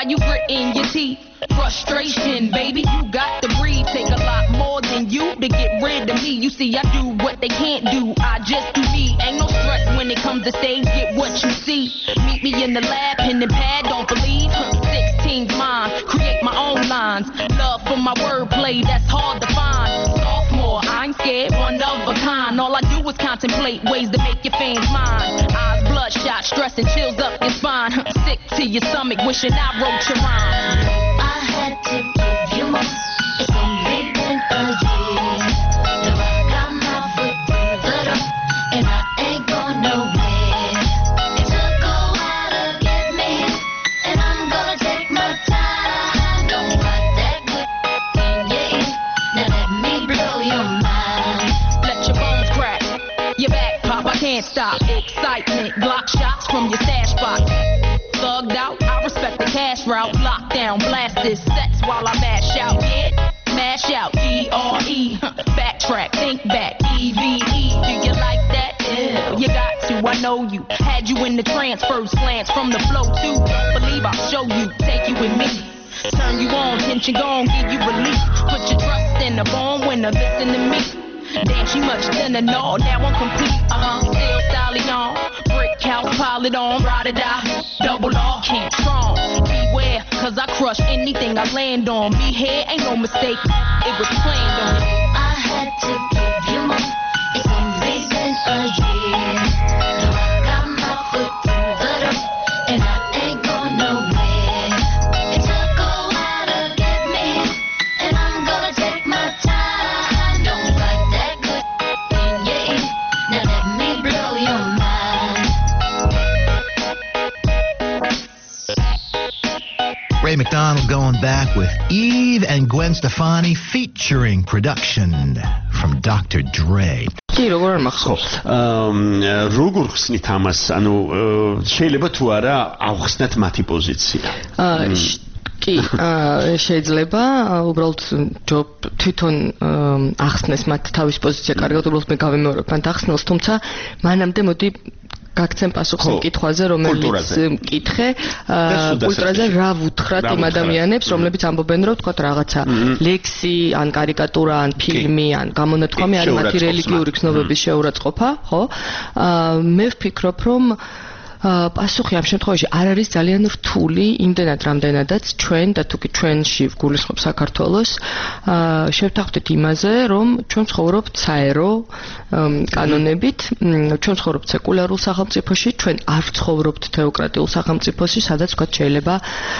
while you gritting your teeth. Frustration, baby, you got to breathe. Take a lot more than you to get rid of me. You see, I do what they can't do. I just do me. Ain't no stress when it comes to stage. Get what you see. Meet me in the lab, pen and pad. Don't believe 16's mine. Create my own lines. Love for my wordplay, that's hard to find. Sophomore, I ain't scared, one of a kind. All I do is contemplate ways to make your fans mine. Eyes bloodshot, stress and chills up your spine. Sick to your stomach, wishing I wrote your rhyme. I had to give you more. It's only been a year. Now I got my foot through the door, and I ain't going nowhere. It took a while to get me here, and I'm gonna take my time. Don't fight that good in your ear. Now let me blow your mind. Let your bones crack, your back pop, I can't stop. Excitement, block shots from your stash box. Thugged out, I respect the cash route. Lockdown, blast this sets while I mash out. Yeah, mash out, E-R-E. Backtrack, think back, E-V-E. Do you like that? Yeah, you got to, I know you. Had you in the trance, first glance from the flow too. Believe I'll show you, take you with me. Turn you on, tension gone, give you relief. Put your trust in the born winner, listen to me. Damn, she much thinner, no, now I'm complete. Still stallion, brick house, pile it on, ride or die, double off, can't strong. Beware, cause I crush anything I land on. Be here, ain't no mistake, it was planned on. I had to give you more. It's only been a year. Now I got my foot through the door, and I ain't going nowhere. It took a while to get me here, and I'm gonna take my time. Don't fight that good in your ear. Now let me blow your mind. Ray McDonald going back with Eve and Gwen Stefani featuring production from Dr. Dre. კი როგორ არ მახსოვს როგორ ხსნით ამას ანუ შეიძლება თუ არა ავხსნათ მათი პოზიცია კი შეიძლება უბრალოდ თვითონ ახსნეს მათ თავის პოზიცია კარგად უბრალოდ მე გავიმეორებ მათ ახსნელს თუმცა მანამდე მოდი გაგცემ პასუხი მკითხვაზე რომელიც მკითხე კულტურაზე რა ვუთხრათ იმ ადამიანებს რომლებიც ამბობენ რომ თქვა რაღაცა ლექსი ან კარიკატურა ან ფილმი ან გამონათქვამი არის მათი რელიგიური გზნობების შეურაცხყოფა ხო მე ვფიქრობ რომ პასუხი ამ შემთხვევაში არ არის ძალიან რთული იმდენად რამდენადაც ჩვენ და თუკი ჩვენში ვგულისხმობ საქართველოს შევთანხმდით იმაზე რომ ჩვენ ცხოვრობთ საერო კანონებით ჩვენ ცხოვრობთ სეკულარულ სახელმწიფოში ჩვენ არ ცხოვრობთ თეოკრატიულ სახელმწიფოში სადაც ვთქვათ შეიძლება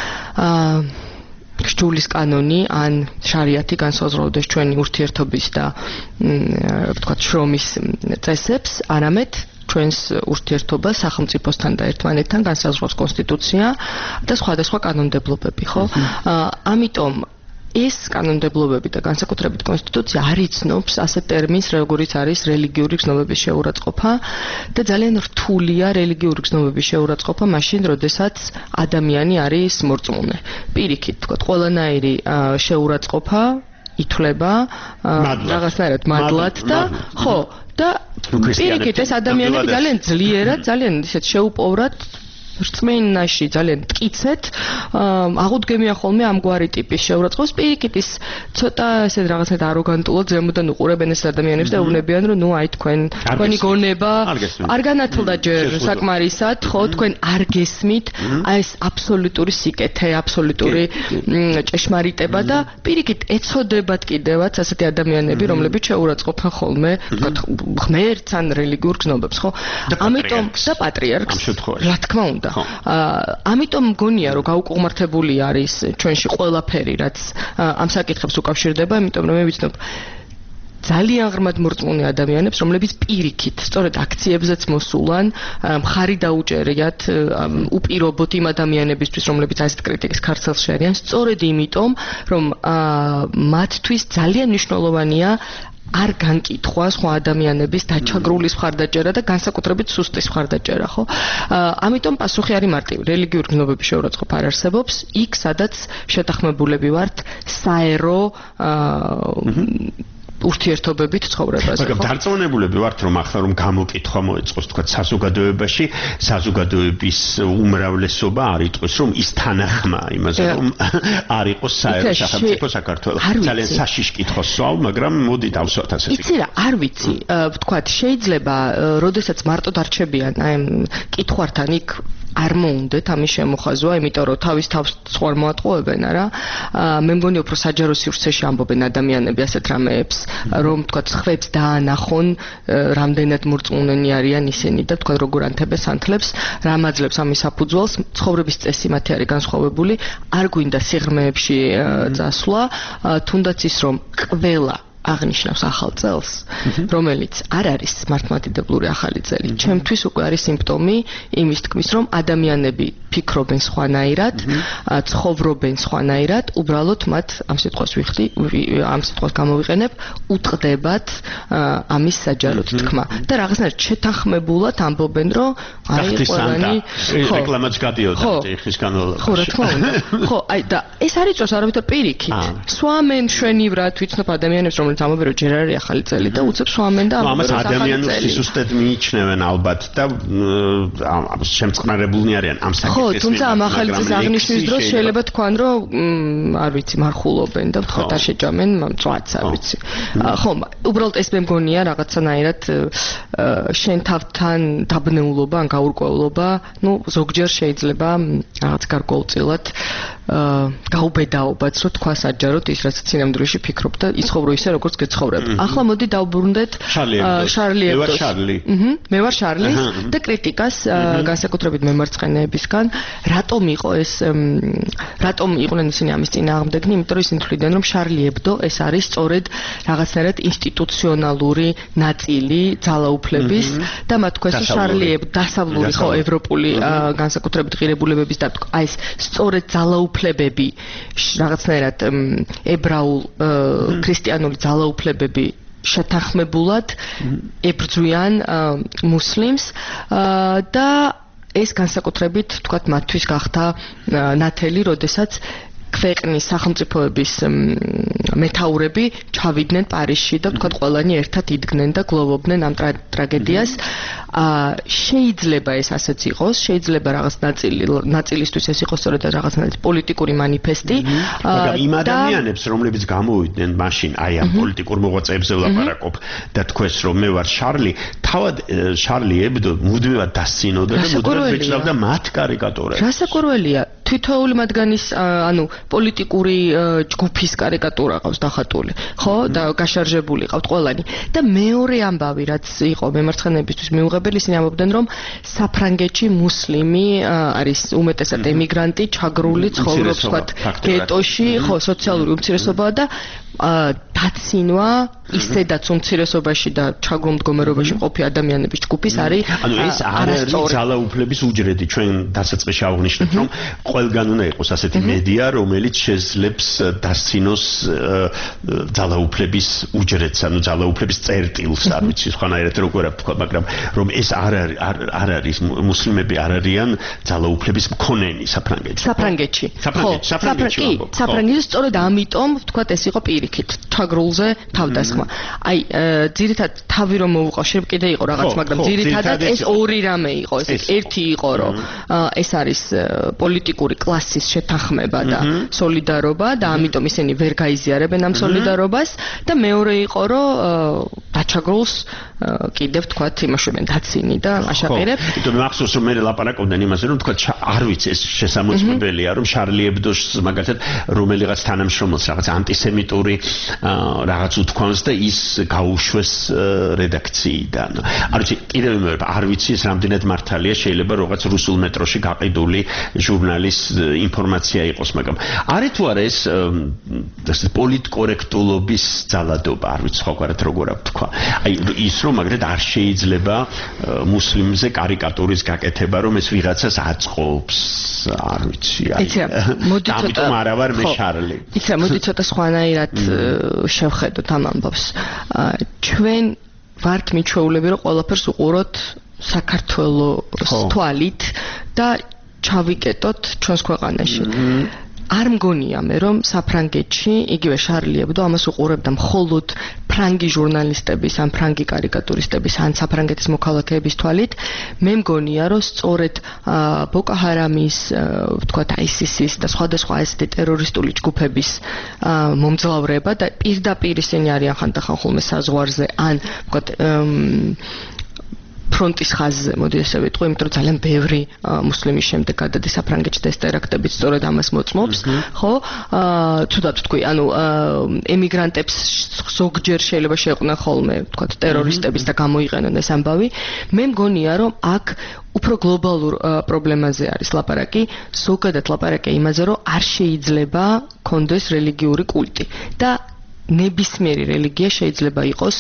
გსჯულის კანონი ან შარიათი განსაზღვროს ჩვენი ურთიერთობის და ვთქვათ შრომის წესებს არამედ ჩვენს ურთიერთობას სახელმწიფოსთან და ერთმანეთთან განსაზღვრავს კონსტიტუცია და სხვადასხვა კანონმდებლობები, ხო? ამიტომ ეს კანონმდებლობები და განსაკუთრებით კონსტიტუცია არ იცნობს ასეთ ტერმინს, როგორიც არის რელიგიური გზნობების შეურაცხყოფა და ძალიან რთულია რელიგიური გზნობების შეურაცხყოფა მაშინ, როდესაც ადამიანი არის მორწმუნე. პირიქით, თქვა, ყველანაირი შეურაცხყოფა ითვლება რაღაცნაირად მადლად და ხო და პირიქით ეს ადამიანები ძალიან ძლიერად, ძალიან ისეთ შეუპოვრად რწმენაში ძალიან მტკიცეთ აღუდგემია ხოლმე ამგვარი ტიპის შეურაცხყოფას პირიქით ის ცოტა ესეთ რაღაცნაირად აროგანტულად ზემოდან უყურებენ ეს ადამიანებს და ეუბნებიან რომ ნუ აი თქვენი გონება არ განათლდა ჯერ საკმარისად ხო თქვენ არ გესმით აი ეს აბსოლუტური სიკეთე აბსოლუტური ჭეშმარიტება და პირიქით ეცოდებათ კიდევაც ასეთი ადამიანები რომლებიც შეურაცხყოფენ ხოლმე თქვათ ღმერთს ან რელიგიურ გზნობებს ხო ამიტომ და პატრიარქს რა თქმა უნდა ამიტომ მგონია რომ გაუკუღმართებული არის ჩვენში ყველაფერი რაც ამ საკითხებს უკავშირდება იმიტომ რომ მე ვიცნობ ძალიან ღრმად მორწმუნე ადამიანებს რომლებიც პირიქით სწორედ აქციებზეც მოსულან მხარი დაუჭერიათ უპირობოდ იმ ადამიანებისთვის რომლებიც ასეთ კრიტიკის ქარცელს შერიან სწორედ იმიტომ რომ მათთვის ძალიან მნიშვნელოვანია არ განკითხვა სხვა ადამიანების დაჩაგრულის მხარდაჭერა და განსაკუთრებით სუსტის მხარდაჭერა, ხო? ამიტომ პასუხი არის მარტივი. რელიგიური გზნობების შეურაცხყოფა არ არსებობს. იქ სადაც შეთანხმებულები ვართ საერო ურთიერთობებით ცხოვრებაზე. მაგრამ დარწმუნებულები ვართ, რომ ახლა რომ გამოკითხვა მოეწყოს თქვა საზოგადოებაში, საზოგადოების უმრავლესობა არ იტყვის, რომ ის თანახმა იმაზე, რომ არ იყოს საერთო სახელმწიფო საქართველო. ძალიან საშიში კითხვა სვავ, მაგრამ მოდი დავსვათ ასეთი. იცი რა, არ ვიცი, ვთქვათ, შეიძლება, როდესაც მარტო დარჩებიან აი კითხვართან იქ არ მოუნდეთ ამის შემოხაზვა, იმიტომ რომ თავის თავს სხვა მოატყუებენ, არა? მე მგონი უფრო საჯარო სივრცეში ამბობენ ადამიანები ასეთ რამეებს, რომ თქვა ხვებს დაანახონ, რამდენად მორწმუნენი არიან ისინი და თქვა როგორ ანთებენ სანთლებს, რა მაძლევს ამის საფუძველს, ცხოვრების წესი მათი არის განსხვავებული, არ გვინდა სიღრმეებში წასვლა, თუნდაც ის რომ ყველა აღნიშნავს ახალ წელს, რომელიც არ არის მართლმადიდებლური ახალი წელი. ჩემთვის უკვე არის სიმპტომი იმის თქმის, რომ ადამიანები ფიქრობენ სხვანაირად, ცხოვრობენ სხვანაირად, უბრალოდ მათ ამ სიტყვას ვიხდი, ამ სიტყვას გამოვიყენებ, უტყდებათ ამის საჯაროდ თქმა. და რაღაცნაირად შეთანხმებულად ამბობენ, რომ აი ყველანი რეკლამაც გადიოდა ხის განმავლობაში. ხო, რა თქმა უნდა. ხო, აი და ეს არ იწვევს არავითარ პირიქით. სვამენ შვენივრად, ვიცნობ ადამიანებს, რომ ამბობენ რომ ჯერ არის ახალი წელი და უცებ სვამენ და ამას ადამიანებს სისუსტედ მიიჩნევენ ალბათ და შემწყნარებულნი არიან ამ საკითხის ხო, თუმცა ამ ახალი წლის აღნიშვნის დროს შეიძლება თქვან რომ არ ვიცი, მარხულობენ და ვთქვათ არ შეჭამენ მწვაძს, არ ვიცი. ხო, უბრალოდ ეს მე მგონია რაღაცანაირად შენ თავთან დაბნეულობა, ან გაურკვევლობა, ну, ზოგჯერ შეიძლება რაღაც გარკვეულწილად გაუბედაობაც, რომ თქვა საჯაროდ ის რაც ცინამდვილეში ფიქრობ და იცხოვრო ისე როგორც გეცხოვრებ. ახლა მოდი დავბრუნდეთ შარლი ებდოს. მე ვარ შარლი და კრიტიკას განსაკუთრებით მემარცხენეებისგან, რატომ იყო ეს რატომ იყვნენ ისინი ამის წინააღმდეგნი, იმიტომ რომ ისინი თვლიდნენ რომ შარლი ებდო ეს არის სწორედ რაღაცნაირად ინსტიტუციონალური ნაწილი ძალაუფლების და მათ თქვეს შარლი ებდო დასავლური ხო ევროპული განსაკუთრებით ღირებულებების და აი ეს სწორედ ძალაუფლებები რაღაცნაირად ებრაულ ქრისტიანული ძალაუფლებები შეთანხმებულად ებრძვიან მუსლიმს და ეს განსაკუთრებით თქვათ მათთვის გახდა ნათელი, როდესაც ქვეყნის სახელმწიფოების მეთაურები ჩავიდნენ პარიზში და თქვათ ყველანი ერთად იდგნენ და გლოვობდნენ ამ ტრაგედიას. შეიძლება ეს ასეც იყოს, შეიძლება რაღაც ნაწილისთვის ეს იყოს სწორედ რაღაცნაირი პოლიტიკური მანიფესტი. მაგრამ იმ ადამიანებს, რომლებიც გამოვიდნენ მაშინ აი ამ პოლიტიკურ მოღვაწეებზე ვლაპარაკობ და თქვეს რომ მე ვარ შარლი, თავად შარლი ებდო მუდმივად დასცინოდა და მუდმივად ეჭრავდა მათ კარიკატურებს. რასაკვირველია, თითოეული მათგანის ანუ პოლიტიკური ჯგუფის კარიკატურა ყავს დახატული, ხო? და გაშარჟებული ყავთ ყველანი. და მეორე ამბავი, რაც იყო მემარცხენეებისთვის მიუღებელი, ისინი ამბობდნენ, რომ საფრანგეთში მუსლიმი არის უმეტესად ემიგრანტი, ჩაგრული, ცხოვრობს თქვათ გეტოში, ხო, სოციალური უმცირესობაა და დაცინვა ისედაც უმცირესობაში და ჩაგრულ მდგომარეობაში მყოფი ადამიანების ჯგუფის არის ანუ ეს არის ძალაუფლების უჯრედი. ჩვენ დასაწყისში აღვნიშნეთ, რომ ყველგან უნდა იყოს ასეთი მედია, რომელიც შეძლებს დასცინოს ძალაუფლების უჯრედს, ანუ ძალაუფლების წერტილს, არ ვიცი სხვანაირად როგორ ვთქვა, მაგრამ რომ ეს არ არის მუსლიმები არ არიან ძალაუფლების მქონენი საფრანგეთში. საფრანგეთში. სწორედ ამიტომ ვთქვათ ეს იყო პირიქით ჩაგრულზე თავდასხმა. აი ძირითადად თავი რომ მოუყავშებ კიდე იყო რაღაც, მაგრამ ძირითადად ეს ორი რამე იყო. ერთი იყო რომ ეს არის პოლიტიკური კლასის შეთანხმება და სოლიდარობა და ამიტომ ისინი ვერ გაიზიარებენ ამ სოლიდარობას და მეორე იყო რომ დაჩაგრულს კიდევ თქვათ იმაშობენ დაცინი და აშაყირებ. იმიტომ მახსოვს რომ მე ლაპარაკობდნენ იმაზე რომ თქვათ არ ვიცი ეს შესამოწმებელია რომ შარლი ებდოს მაგალითად რომელიღაც თანამშრომელს რაღაც ანტისემიტური რაღაც უთქვამს და ის გაუშვეს რედაქციიდან. არ ვიცი კიდევ იმეორებ არ ვიცი ეს რამდენად მართალია, შეიძლება რაღაც რუსულ მეტროში გაყიდული ჟურნალის ინფორმაცია იყოს, მაგრამ არის თუ არა ეს პოლიტკორექტულობის ძალადობა, არ ვიცი სხვაგვარად როგორ ვთქვა. აი ის რომ მაგრამ არ შეიძლება მუსლიმზე კარიკატურის გაკეთება, რომ ეს ვიღაცას აწყობს, არ ვიცი. ამიტომ არა ვარ მე შარლი. იცი, მოდი ცოტა სხვანაირად შევხედოთ ამ ამბავს. ჩვენ ვართ მიჩვეულები, რომ ყველაფერს უყუროთ საქართველოს თვალით და ჩავიკეტოთ ჩვენს ქვეყანაში. არ მგონია მე რომ საფრანგეთში იგივე შარლი ებდო ამას უყურებდა მხოლოდ ფრანგი ჟურნალისტების ან ფრანგი კარიკატურისტების ან საფრანგეთის მოქალაქეების თვალით მე მგონია რომ სწორედ ბოკო ჰარამის ვთქვათ ISIS-ის და სხვადასხვა ესეთი ტერორისტული ჯგუფების მომძლავრება და პირდაპირ ისინი არიან ხანდახან ხოლმე საზღვარზე ან ვთქვათ ფრონტის ხაზზე, მოდი ესე ვიტყვი, იმიტომ რომ ძალიან ბევრი მუსლიმის შემდეგ გადადის საფრანგეთში და ეს ტერაქტებიც სწორედ ამას მოწმობს, ხო? თუდად ვთქვი, ანუ ემიგრანტებს ზოგჯერ შეიძლება შეეყვნენ ხოლმე, ვთქვათ, ტერორისტების და გამოიყენონ ეს ამბავი. მე მგონია, რომ აქ უფრო გლობალურ პრობლემაზე არის ლაპარაკი, ზოგადად ლაპარაკი იმაზე, რომ არ შეიძლება კონდეს რელიგიური კულტი და ნებისმიერი რელიგია შეიძლება იყოს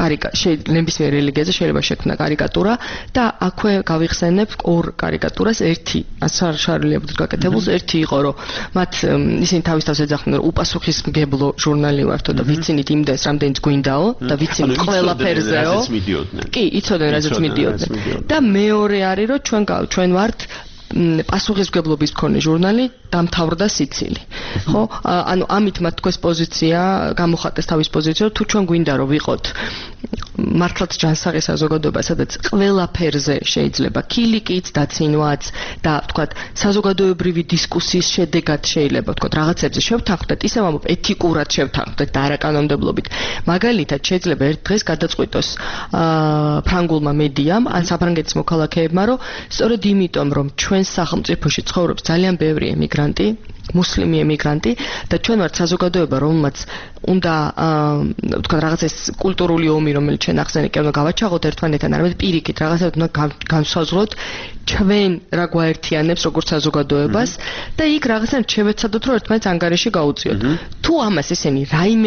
ნებისმიერ რელიგიაზე შეიძლება შექმნა კარიკატურა და აქვე გავიხსენებ ორ კარიკატურას ერთი შარლი ებდოს გაკეთებულს ერთი იყო რომ მათ ისინი თავის თავს ეძახდნენ რომ უპასუხისმგებლო ჟურნალი ვართო და ვიცინით იმდენს რამდენიც გვინდაო და ვიცინით ყველაფერზეო კი იცოდნენ რაზეც მიდიოდნენ და მეორე არის რომ ჩვენ ვართ პასუხისმგებლობის მქონე ჟურნალი დამთავრდა სიცილი. ხო? ანუ ამით მათ თქვენს პოზიცია გამოხატეს თავის პოზიცია, თუ ჩვენ გვინდა რომ ვიყოთ მართლაც ჯანსაღი საზოგადოება, სადაც ყველაფერზე შეიძლება კილიკიც, დაცინვაც და ვთქვათ, საზოგადოებრივი დისკუსიის შედეგად შეიძლება ვთქვათ, რაღაცებზე შევთანხმდეთ, ისევ ამბობ ეთიკურად შევთანხმდეთ და არაკანონმდებლობით. მაგალითად, შეიძლება ერთ დღეს გადაწყვიტოს ფრანგულმა მედიამ ან საფრანგეთის მოქალაქეებმა, რომ სწორედ იმიტომ, რომ ჩვენ სახელმწიფოში ცხოვრობს ძალიან ბევრი ემიგრანტი, მუსლიმი ემიგრანტი და ჩვენ ვართ საზოგადოება, რომელმაც უნდა ვთქვათ რაღაც ეს კულტურული ომი, რომელიც ჩვენ ახსენეთ, უნდა გავაჩაღოთ ერთმანეთთან, არამედ პირიქით რაღაცა უნდა განსაზღვროთ ჩვენ რა გვაერთიანებს როგორც საზოგადოებას და იქ რაღაცა შევეცადოთ, რომ ერთმანეთს ანგარიში გაუწიოთ. თუ ამას ესენი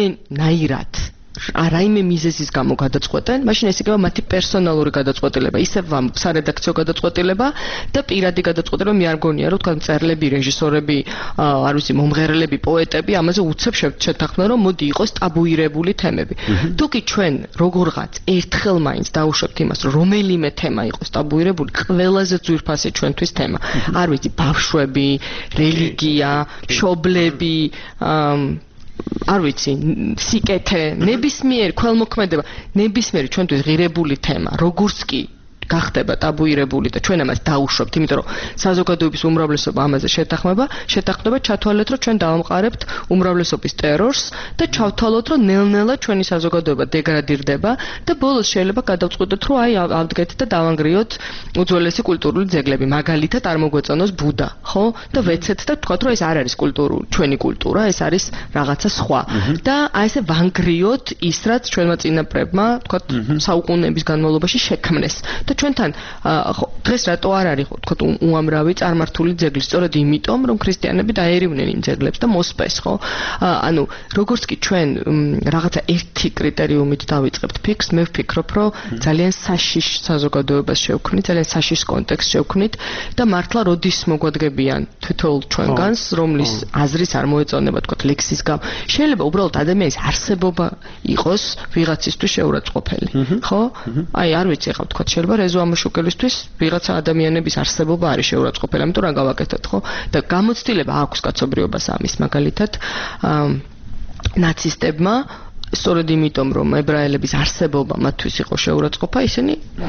რაიმე რაიმე მიზეზის გამო გადაწყვეტენ, მაშინ ეს იქნება მათი პერსონალური გადაწყვეტილება, ისევ სარედაქციო გადაწყვეტილება და პირადი გადაწყვეტილება. მე არ მგონია, რომ თქვენ მწერლები, რეჟისორები, არ ვიცი, მომღერლები, პოეტები ამაზე უცებ შეთანხმდნენ, რომ მოდი იყოს ტაბუირებული თემები. თუ კი ჩვენ როგორღაც ერთხელ მაინც დაუშვებთ იმას, რომ რომელიმე თემა იყოს ტაბუირებული, ყველაზე ძვირფასი ჩვენთვის თემა. არ ვიცი, ბავშვები, რელიგია, მშობლები, არ ვიცი, სიკეთე, ნებისმიერი ქველმოქმედება, ნებისმიერი ჩვენთვის ღირებული თემა, როგორც კი გახდება ტაბუირებული და ჩვენ ამას დაუშვებთ, იმიტომ რომ საზოგადოების უმრავლესობა ამაზე შეთანხმდება, ჩათვალეთ, რომ ჩვენ დავამყარებთ უმრავლესობის ტერორს და ჩავთვალოთ, რომ ნელ-ნელა ჩვენი საზოგადოება დეგრადირდება და ბოლოს შეიძლება გადავწყვიტოთ, რომ აი ავდგეთ და დავანგრიოთ უძველესი კულტურული ძეგლები, მაგალითად არ მოგვეწონოს ბუდა, ხო? და ვეცეთ და თქვათ, რომ ეს არ არის ჩვენი კულტურა, ეს არის რაღაცა სხვა. და აი ესე ვანგრიოთ ის, რაც ჩვენმა წინაპრებმა, თქვათ, საუკუნეების განმავლობაში შექმნეს. და ჩვენთან დღეს რატო არ არის თქო უამრავი წარმართული ძეგლი სწორედ იმიტომ რომ ქრისტიანები დაერივნენ იმ ძეგლებს და მოსპეს ხო ანუ როგორც კი ჩვენ რაღაცა ერთი კრიტერიუმით დავიწყებთ ფიქს მე ვფიქრობ რომ ძალიან საშიშ საზოგადოებას შევქმნით ძალიან საშიშ კონტექსტს შევქმნით და მართლა როდის მოგვადგებიან თითოეულ ჩვენგანს რომლის აზრის არ მოეწონება თქო ლექსის გამ შეიძლება უბრალოდ ადამიანის არსებობა იყოს ვიღაცისთვის შეურაცხყოფელი ხო აი არ ვიცი ხა თქო შეიძლება რეზო ამაშუკელისთვის ვიღაცა ადამიანების არსებობა არის შეურაცხყოფელი, ამიტომ რა გავაკეთოთ, ხო? და გამოცდილება აქვს კაცობრიობას ამის, მაგალითად, ნაცისტებმა სწორედ იმიტომ, რომ ებრაელების არსებობა მათთვის იყო შეურაცხყოფა, ისინი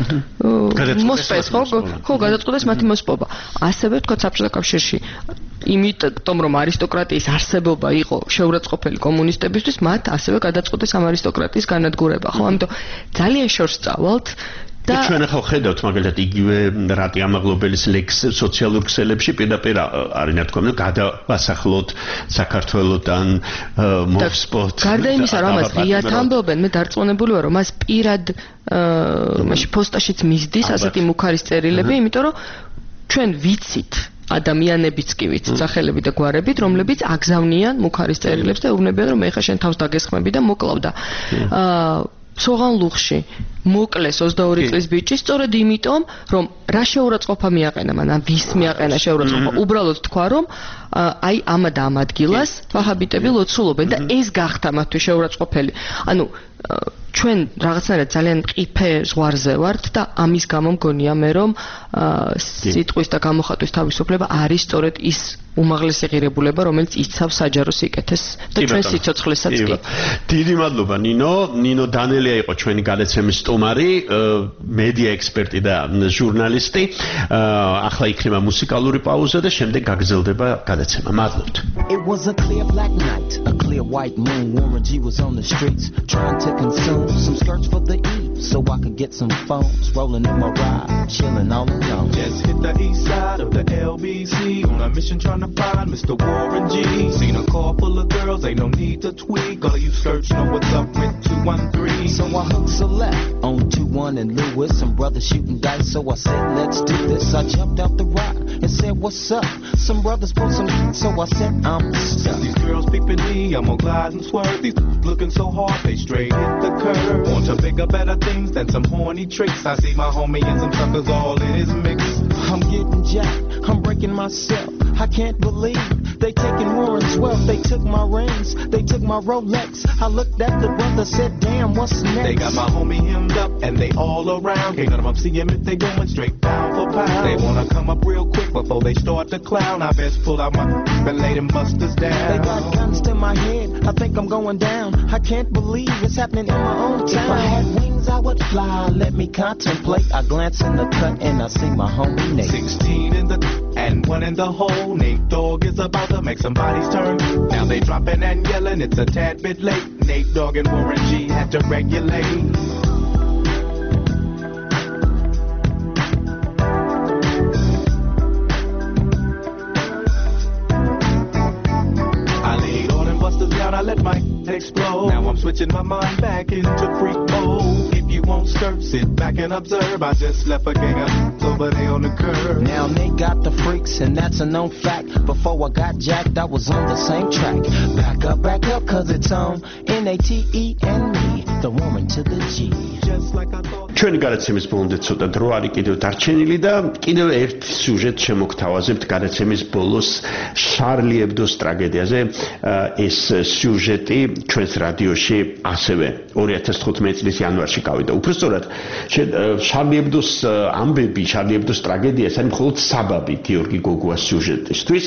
მოსპეს, ხო, გადაწყვეტეს მათი მოსპობა. ასევე თქვა საბჭოთა კავშირში იმიტომ რომ არისტოკრატიის არსებობა იყო შეურაცხყოფელი კომუნისტებისთვის, მათ ასევე გადაწყვეტეს ამ არისტოკრატიის განადგურება, ხო? ამიტომ ძალიან შორს წავალთ და ჩვენ ახლა ხედავთ მაგალითად იგივე რატი ამაღლობელის ლექს სოციალურ ქსელებში პირდაპირ არის ნათქვამი გადავასახლოთ საქართველოსთან მოვსპოთ გარდა იმისა რომ მას ღიად ამბობენ მე დარწმუნებული ვარ რომ მას პირად მაშინ პოსტაშიც მისდის ასეთი მუქარის წერილები იმიტომ რომ ჩვენ ვიცით ადამიანებიც კი ვიცით სახელები და გვარებით რომლებიც აგზავნიან მუქარის წერილებს და ეუბნებიან რომ მე ხა შენ თავს დაგესხმები და მოკლავდა სოღანლუხში მოკლეს 22 წლის ბიჭი სწორედ იმიტომ რომ რა შეურაცხყოფა მიაყენა მან ან ვის მიაყენა შეურაცხყოფა უბრალოდ თქვა რომ აი ამ და ამ ადგილას ვაჰაბიტები ლოცულობენ და ეს გახდა მათთვის შეურაცხყოფელი ანუ ჩვენ რაღაცნაირად ძალიან მყიფე ზღვარზე ვართ და ამის გამო მგონია მე რომ სიტყვის და გამოხატვის თავისუფლება არის სწორედ ის უმაღლესი ღირებულება, რომელიც იცავს საჯარო სიკეთეს და ჩვენ სიცოცხლესაც კი. დიდი მადლობა ნინო დანელია იყო ჩვენი გადაცემის სტუმარი, მედია ექსპერტი და ჟურნალისტი. ახლა იქნება მუსიკალური პაუზა და შემდეგ გაგრძელდება გადაცემა. მადლობთ. It was a clear black night, a clear white moon. Warren G was on the streets trying to consume some skirts for the E so I could get some phones. Rolling in my ride, chilling all alone. Just hit the east side of the LBC on a mission trying to find Mr. Warren G. Seen a car full of girls, ain't no need to tweak. All you search know what's up with 213. So I hooked a left on 21 and Lewis. Some brothers shooting dice, so I said, let's do this. I jumped out the ride and said, what's up? Some brothers pulled some, so I said, I'm stuck. These girls peeping me, I'm gonna glide and swerve. These looking so hard, they straight hit the curve. Want to bigger, better things than some horny tricks. I see my homie and some suckers all in his mix. I'm getting jacked, I'm breaking myself. I can't believe they taking Warren's wealth. They took my rings, they took my Rolex. I looked at the brother, said, damn, what's next? They got my homie hemmed up and they all around. Can't none of them see him if they going straight pound for pound. They wanna come up real quick before they start to clown. I best pull out my and lay them busters down. They got guns to my head, I think I'm going down. I can't believe it's happening in my own town. If I had wings, I would fly. Let me contemplate. I glance in the cut and I see my homie Nate. 16 in the and 1 in the hole. Nate Dogg is about to make some bodies turn. Now they dropping and yelling, it's a tad bit late. Nate Dogg and Warren G had to regulate. I laid all them busters down, I let my explode. Now I'm switching my mind back into freak mode. If you won't skirt, sit back and observe. I just left a gang of over there on the curb. Now they got the freaks and that's a known fact. Before I got jacked, I was on the same track. Back up, cause it's on N-A-T-E and me, the woman to the G. Just like I thought. ჩვენი გადაცემის ბოლომდე ცოტა დრო არის კიდევ დარჩენილი და კიდევ ერთ სიუჟეტ შემოგთავაზებთ გადაცემის ბოლოს შარლი ებდოს ტრაგედიაზე. ეს სიუჟეტი ჩვენს რადიოში ასევე 2015 წლის იანვარში გავიდა. უბრალოდ შარლი ებდოს ამბები, შარლი ებდოს ტრაგედია ეს არის მხოლოდ საბაბი გიორგი გოგუას სიუჟეტისთვის.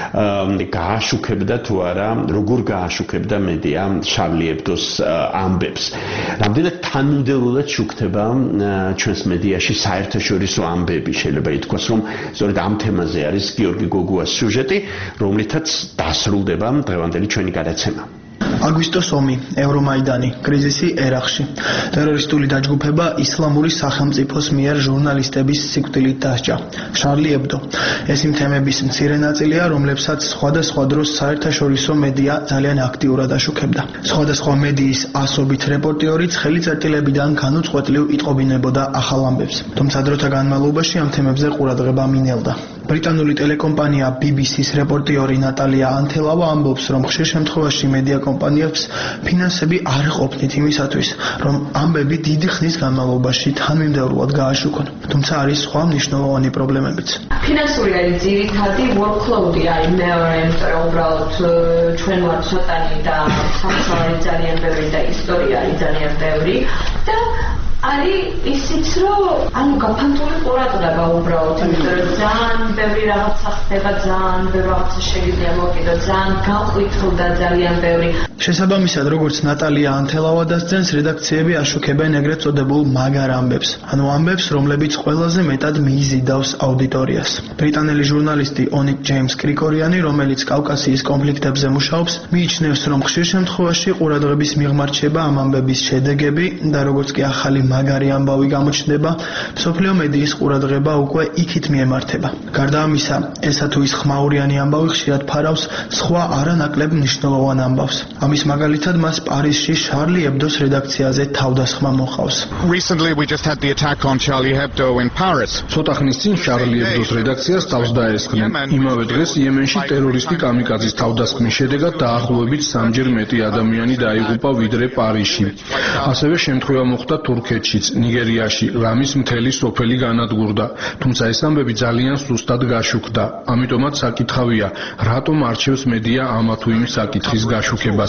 გააშუქებდა თუ არა, როგორ გააშუქებდა მედია შარლი ებდოს ამბებს. რამდენად თანმიმდევრულად შუქდება ჩვენს მედიაში საერთაშორისო ამბები, შეიძლება ითქვას, რომ სწორედ ამ თემაზე არის გიორგი გოგუას სიუჟეტი, რომლითაც დასრულდება დღევანდელი ჩვენი გადაცემა. აგვისტოს ომი, ევრომაიდანი, კრიზისი ერაყში. ტერორისტული დაჯგუფება ისლამური სახელმწიფოს მიერ ჟურნალისტების სიკვდილით დასჯა. შარლი ებდო. ეს იმ თემების მცირე ნაწილია, რომლებსაც სხვადასხვა დროს საერთაშორისო მედია ძალიან აქტიურად აშუქებდა. სხვადასხვა მედიის ასობით რეპორტიორიც ხელიწერტილებიდან განუწყვეტლივ იტყობინებოდა ახალ ამბებს. თუმცა დროთა განმავლობაში ამ თემებზე ყურადღება მინელდა. ბრიტანული ტელეკომპანია BBC-ს რეპორტიორი ნატალია ანთელავა ამბობს, რომ ხშირ შემთხვევაში მედია კომპანიებს ფინანსები არ ყოფნით იმისათვის, რომ ამბები დიდი ხნის განმავლობაში თანმიმდევრულად გააშუქონ. თუმცა არის სხვა მნიშვნელოვანი პრობლემებიც. ფინანსური არის ძირითადი workload-ი არის მეორე, იმიტომ რომ უბრალოდ ჩვენ ვართ ცოტანი და სამწუხაროდ ძალიან ბევრი და ისტორია არის ძალიან ბევრი და არის ისიც რომ ანუ გაფანტული ყურადღება უბრალოდ იმიტომ რომ ძალიან ბევრი რაღაცა ხდება, ძალიან ბევრი რაღაცა შეიძლება მოვიდო, ძალიან გაყვითლდა ძალიან ბევრი. შესაბამისად, როგორც ნატალია ანთელავა დასძენს, რედაქციები აშუქებენ ეგრეთ წოდებულ მაგარ ამბებს, ანუ ამბებს, რომლებიც ყველაზე მეტად მიიზიდავს აუდიტორიას. ბრიტანელი ჟურნალისტი ონიკ ჯეიმს კრიკორიანი, რომელიც კავკასიის კონფლიქტებზე მუშაობს, მიიჩნევს, რომ ხშირ შემთხვევაში ყურადღების მიღმა რჩება ამ ამბების შედეგები და როგორც კი ახალი მაგარი ამბავი გამოჩნდება, მსოფლიო მედიის ყურადღება უკვე იქით მიემართება. გარდა ამისა, ესა თუ ის ხმაურიანი ამბავი ხშირად ფარავს სხვა არანაკლებ მნიშვნელოვან ამბავს. ამის მაგალითად მას პარიზში შარლი ებდოს რედაქციაზე თავდასხმა მოჰყავს. Recently we just had the attack on Charlie Hebdo in Paris. ცოტა ხნის წინ შარლი ებდოს რედაქციას თავს დაესხნენ. იმავე დღეს იემენში ტერორისტი კამიკაძის თავდასხმის შედეგად დაახლოებით 3-ჯერ მეტი ადამიანი დაიღუპა ვიდრე პარიზში. ასევე შემთხვევა მოხდა თურქეთშიც, ნიგერიაში, რამის მთელი სოფელი განადგურდა. თუმცა ეს ამბები ძალიან სუსტად გაშუქდა. ამიტომაც საკითხავია, რატომ არჩევს მედია ამა თუ იმ საკითხის გაშუქებას.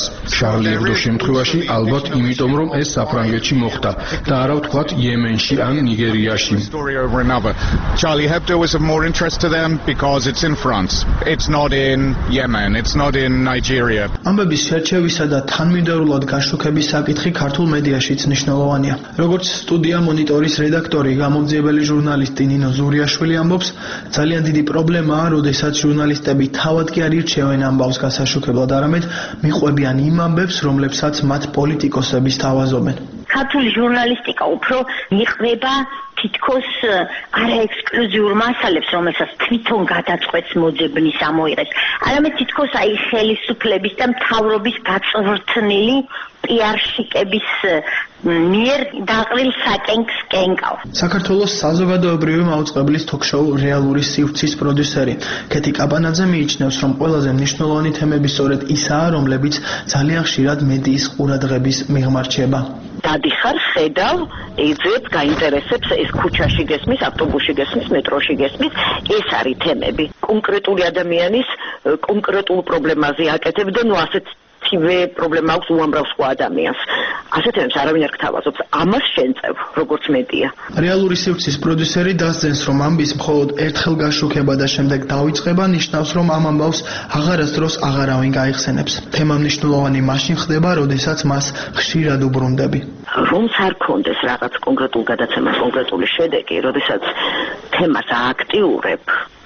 შარლი ებდოს შემთხვევაში ალბათ იმიტომ რომ ეს საფრანგეთში მოხდა და არა ვთქვათ იემენში ან ნიგერიაში. Charlie Hebdo is of more interest to them because it's in France. It's not in Yemen. It's not in Nigeria. ამბების შერჩევისა და თანმიმდევრულად გაშუქების საკითხი ქართულ მედიაშიც მნიშვნელოვანია. როგორც სტუდია მონიტორის რედაქტორი, გამომძიებელი ჟურნალისტი ნინო ზურიაშვილი ამბობს, ძალიან დიდი პრობლემაა, როდესაც ჟურნალისტები თავად კი არ ირჩევენ ამბავს გასაშუქებლად, არამედ მიყვებიან იმ ამბებს, რომლებსაც მათ პოლიტიკოსები სთავაზობენ. ქართული ჟურნალისტიკა უფრო მიყვება თითქოს არაექსკლუზიურ მასალებს, რომელსაც თვითონ გადაწყვეტს მოძებნის ამოიღებს, არამედ თითქოს აი ხელისუფლების და მთავრობის გაწვრთნილი პიარშიკების მიერ დაყრილ საკენკს კენკავს. საქართველოს საზოგადოებრივი მაუწყებლის თოქ-შოუ რეალური სივრცის პროდიუსერი ქეთი კაპანაძე მიიჩნევს, რომ ყველაზე მნიშვნელოვანი თემები სწორედ ისაა, რომლებიც ძალიან ხშირად მედიის ყურადღების მიღმა რჩება. დადიხარ, ხედავ, ეძებ, გაინტერესებს, ეს ქუჩაში გესმის, ავტობუსში გესმის, მეტროში გესმის, ეს არის თემები. კონკრეტული ადამიანის კონკრეტულ პრობლემაზე აკეთებ და ნუ ასეთ პრობლემა აქვს უამრავ სხვა ადამიანს. ასეთ თემებს არავინ არ გთავაზობს. ამას შენწევ, როგორც მედია. რეალური სივრცის პროდიუსერი დასძენს, რომ ამბის მხოლოდ ერთხელ გაშუქება და შემდეგ დავიწყება ნიშნავს, რომ ამ ამბავს აღარასდროს აღარავინ გაიხსენებს. თემა მნიშვნელოვანი მაშინ ხდება, როდესაც მას ხშირად უბრუნდები. რომც არ კონდეს რაღაც კონკრეტულ გადაცემას კონკრეტული შედეგი, როდესაც თემას ააქტიურებ,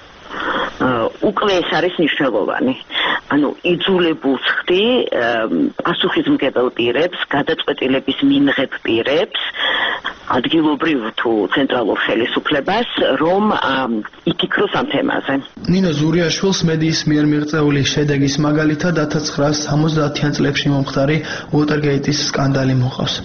უკვე ეს არის მნიშვნელოვანი. ანუ იძულებულს ხდი პასუხისმგებელ პირებს, გადაწყვეტილების მიმღებ პირებს, ადგილობრივ თუ ცენტრალურ ხელისუფლებას, რომ იფიქროს ამ თემაზე. ნინო ზურიაშვილს მედიის მიერ მიღწეული შედეგის მაგალითად 1970-იან წლებში მომხდარი უოტერგეიტის სკანდალი მოყავს.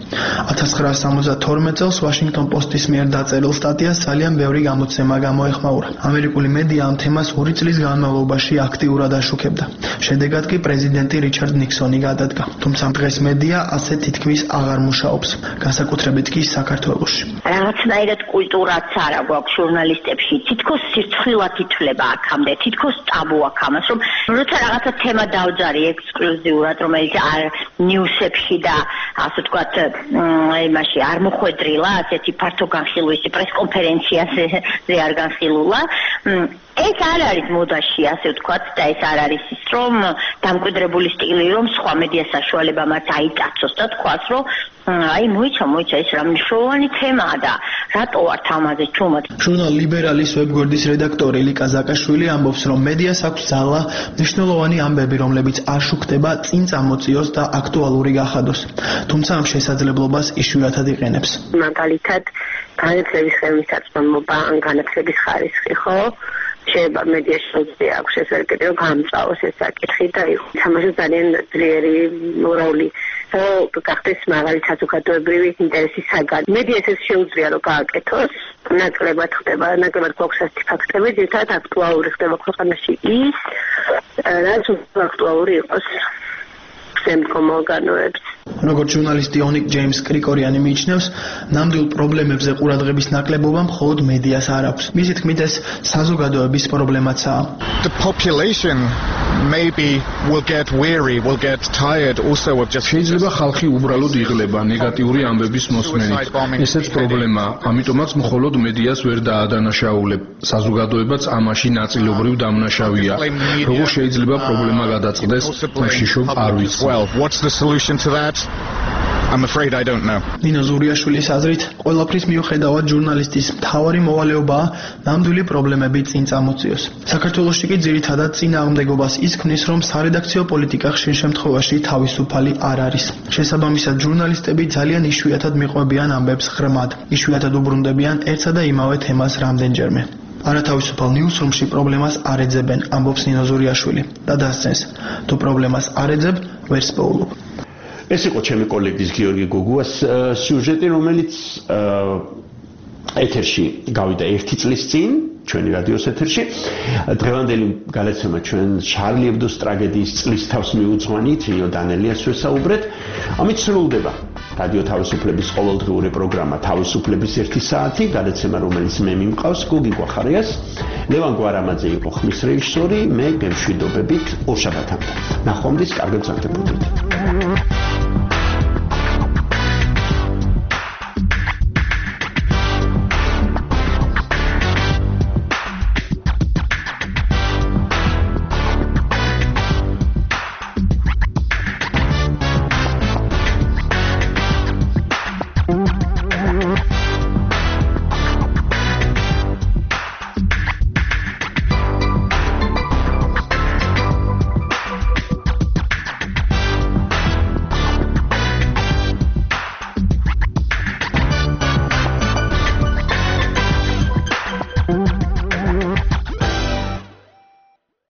1972 წელს ვაშინგტონ პოსტის მიერ დაწერილ სტატიას ძალიან ბევრი გამოცემა გამოეხმაურა. ამერიკული მედია ამ თემას 2 წლის განმავლობაში აქტიურად აშუქებდა. შედეგად კი პრეზიდენტი რიჩარდ ნიქსონი გადადგა. თუმცა დღეს მედია ასე თითქმის აღარ მუშაობს, განსაკუთრებით კი საქართველოში. რაღაცნაირად კულტურაც არა გვაქვს ჟურნალისტებში, თითქოს სირცხვილად ითვლება აქამდე, თითქოს ტაბუ აქვს ამას, რომ როცა რაღაცა თემა დავძარი ექსკლუზიურად, რომელიც არ ნიუსებში და ასე ვთქვათ, იმაში არ მოხვედრილა, ასეთი ფართო განხილვის პრესკონფერენციაზე არ განხილულა, ეს არ არის მოდაში, ასე ვთქვათ, და ეს არ არის ის, რომ დამკვიდრებული სტილი, რომ სხვა მედია საშუალება მათ აიტაცოს და თქვას, რომ აი მოიცა ეს რა მნიშვნელოვანი თემაა და რატო ვართ ამაზე ჩუმად. ჟურნალ ლიბერალის ვებგვერდის რედაქტორი ლიკა ზაკაშვილი ამბობს, რომ მედიას აქვს ძალა მნიშვნელოვანი ამბები, რომლებიც არ შუქდება, წინ წამოწიოს და აქტუალური გახადოს. თუმცა ამ შესაძლებლობას იშვიათად იყენებს. მაგალითად, განათლების ხელმისაწვდომობა ან განათლების ხარისხი, ხო? შეიძლება მედიაში აქვს ეს საკითხი, გამწვავოს ეს საკითხი და თამაშობს ძალიან ძლიერი როლი. გახდეს მაღალი საზოგადოებრივი ინტერესის საგანი. მედიას ეს შეუძლია რომ გააკეთოს, ნაკლებად ხდება, ნაკლებად გვაქვს ასეთი ფაქტები, ძირითადად აქტუალური ხდება ქვეყანაში ის, რაც აქტუალური იყოს შემდგომ ორგანოებს. როგორც ჟურნალისტი ონიკ ჯეიმს კრიკორიანი მიიჩნევს, ნამდვილ პრობლემებზე ყურადღების ნაკლებობა მხოლოდ მედიას არ აქვს. მისი თქმით, ეს საზოგადოების პრობლემაცაა. The population maybe will get weary, will get tired also of just შეიძლება ხალხი უბრალოდ იღლება ნეგატიური ამბების მოსმენით. ესეც პრობლემაა, ამიტომაც მხოლოდ მედიას ვერ დაადანაშაულებ. საზოგადოებაც ამაში ნაწილობრივ დამნაშავეა. როგორ შეიძლება პრობლემა გადაწყდეს, მაშიშობ არ ვიცი. Well, what's the solution to that? I'm afraid I don't know. ნინო ზურიაშვილის აზრით, ყველაფრის მიუხედავად ჟურნალისტის მთავარი მოვალეობაა ნამდვილი პრობლემები წინ წამოწიოს. საქართველოში კი ძირითადად წინააღმდეგობას ის ქმნის, რომ სარედაქციო პოლიტიკა ხშირ შემთხვევაში თავისუფალი არ არის. შესაბამისად, ჟურნალისტები ძალიან იშვიათად მიყვებიან ამბებს ღრმად, იშვიათად უბრუნდებიან ერთსა და იმავე თემას რამდენჯერმე. არათავისუფალ ნიუსრუმში პრობლემას არ ეძებენ, ამბობს ნინო ზურიაშვილი და დასცენს, თუ პრობლემას არ ეძებ, ვერ სპოულობ. ეს იყო ჩემი კოლეგის გიორგი გოგუას სიუჟეტი, რომელიც ეთერში გავიდა 1 წლის წინ, ჩვენი რადიოს ეთერში. დღევანდელი გადაცემა ჩვენ შარლი ებდოს ტრაგედიის წლის თავს მიუძღვანით, ნიო დანელიას ვესაუბრეთ. ამით სრულდება რადიო თავისუფლების ყოველდღიური პროგრამა თავისუფლების 1 საათი, გადაცემა რომელიც მე მიმყავს გოგი გვახარიას, ლევან გვარამაძე იყო ხმის რეჟისორი, მე გემშვიდობებით ორ შაბათამდე. ნახვამდის, კარგად გრძელდებოდეთ. Thank you.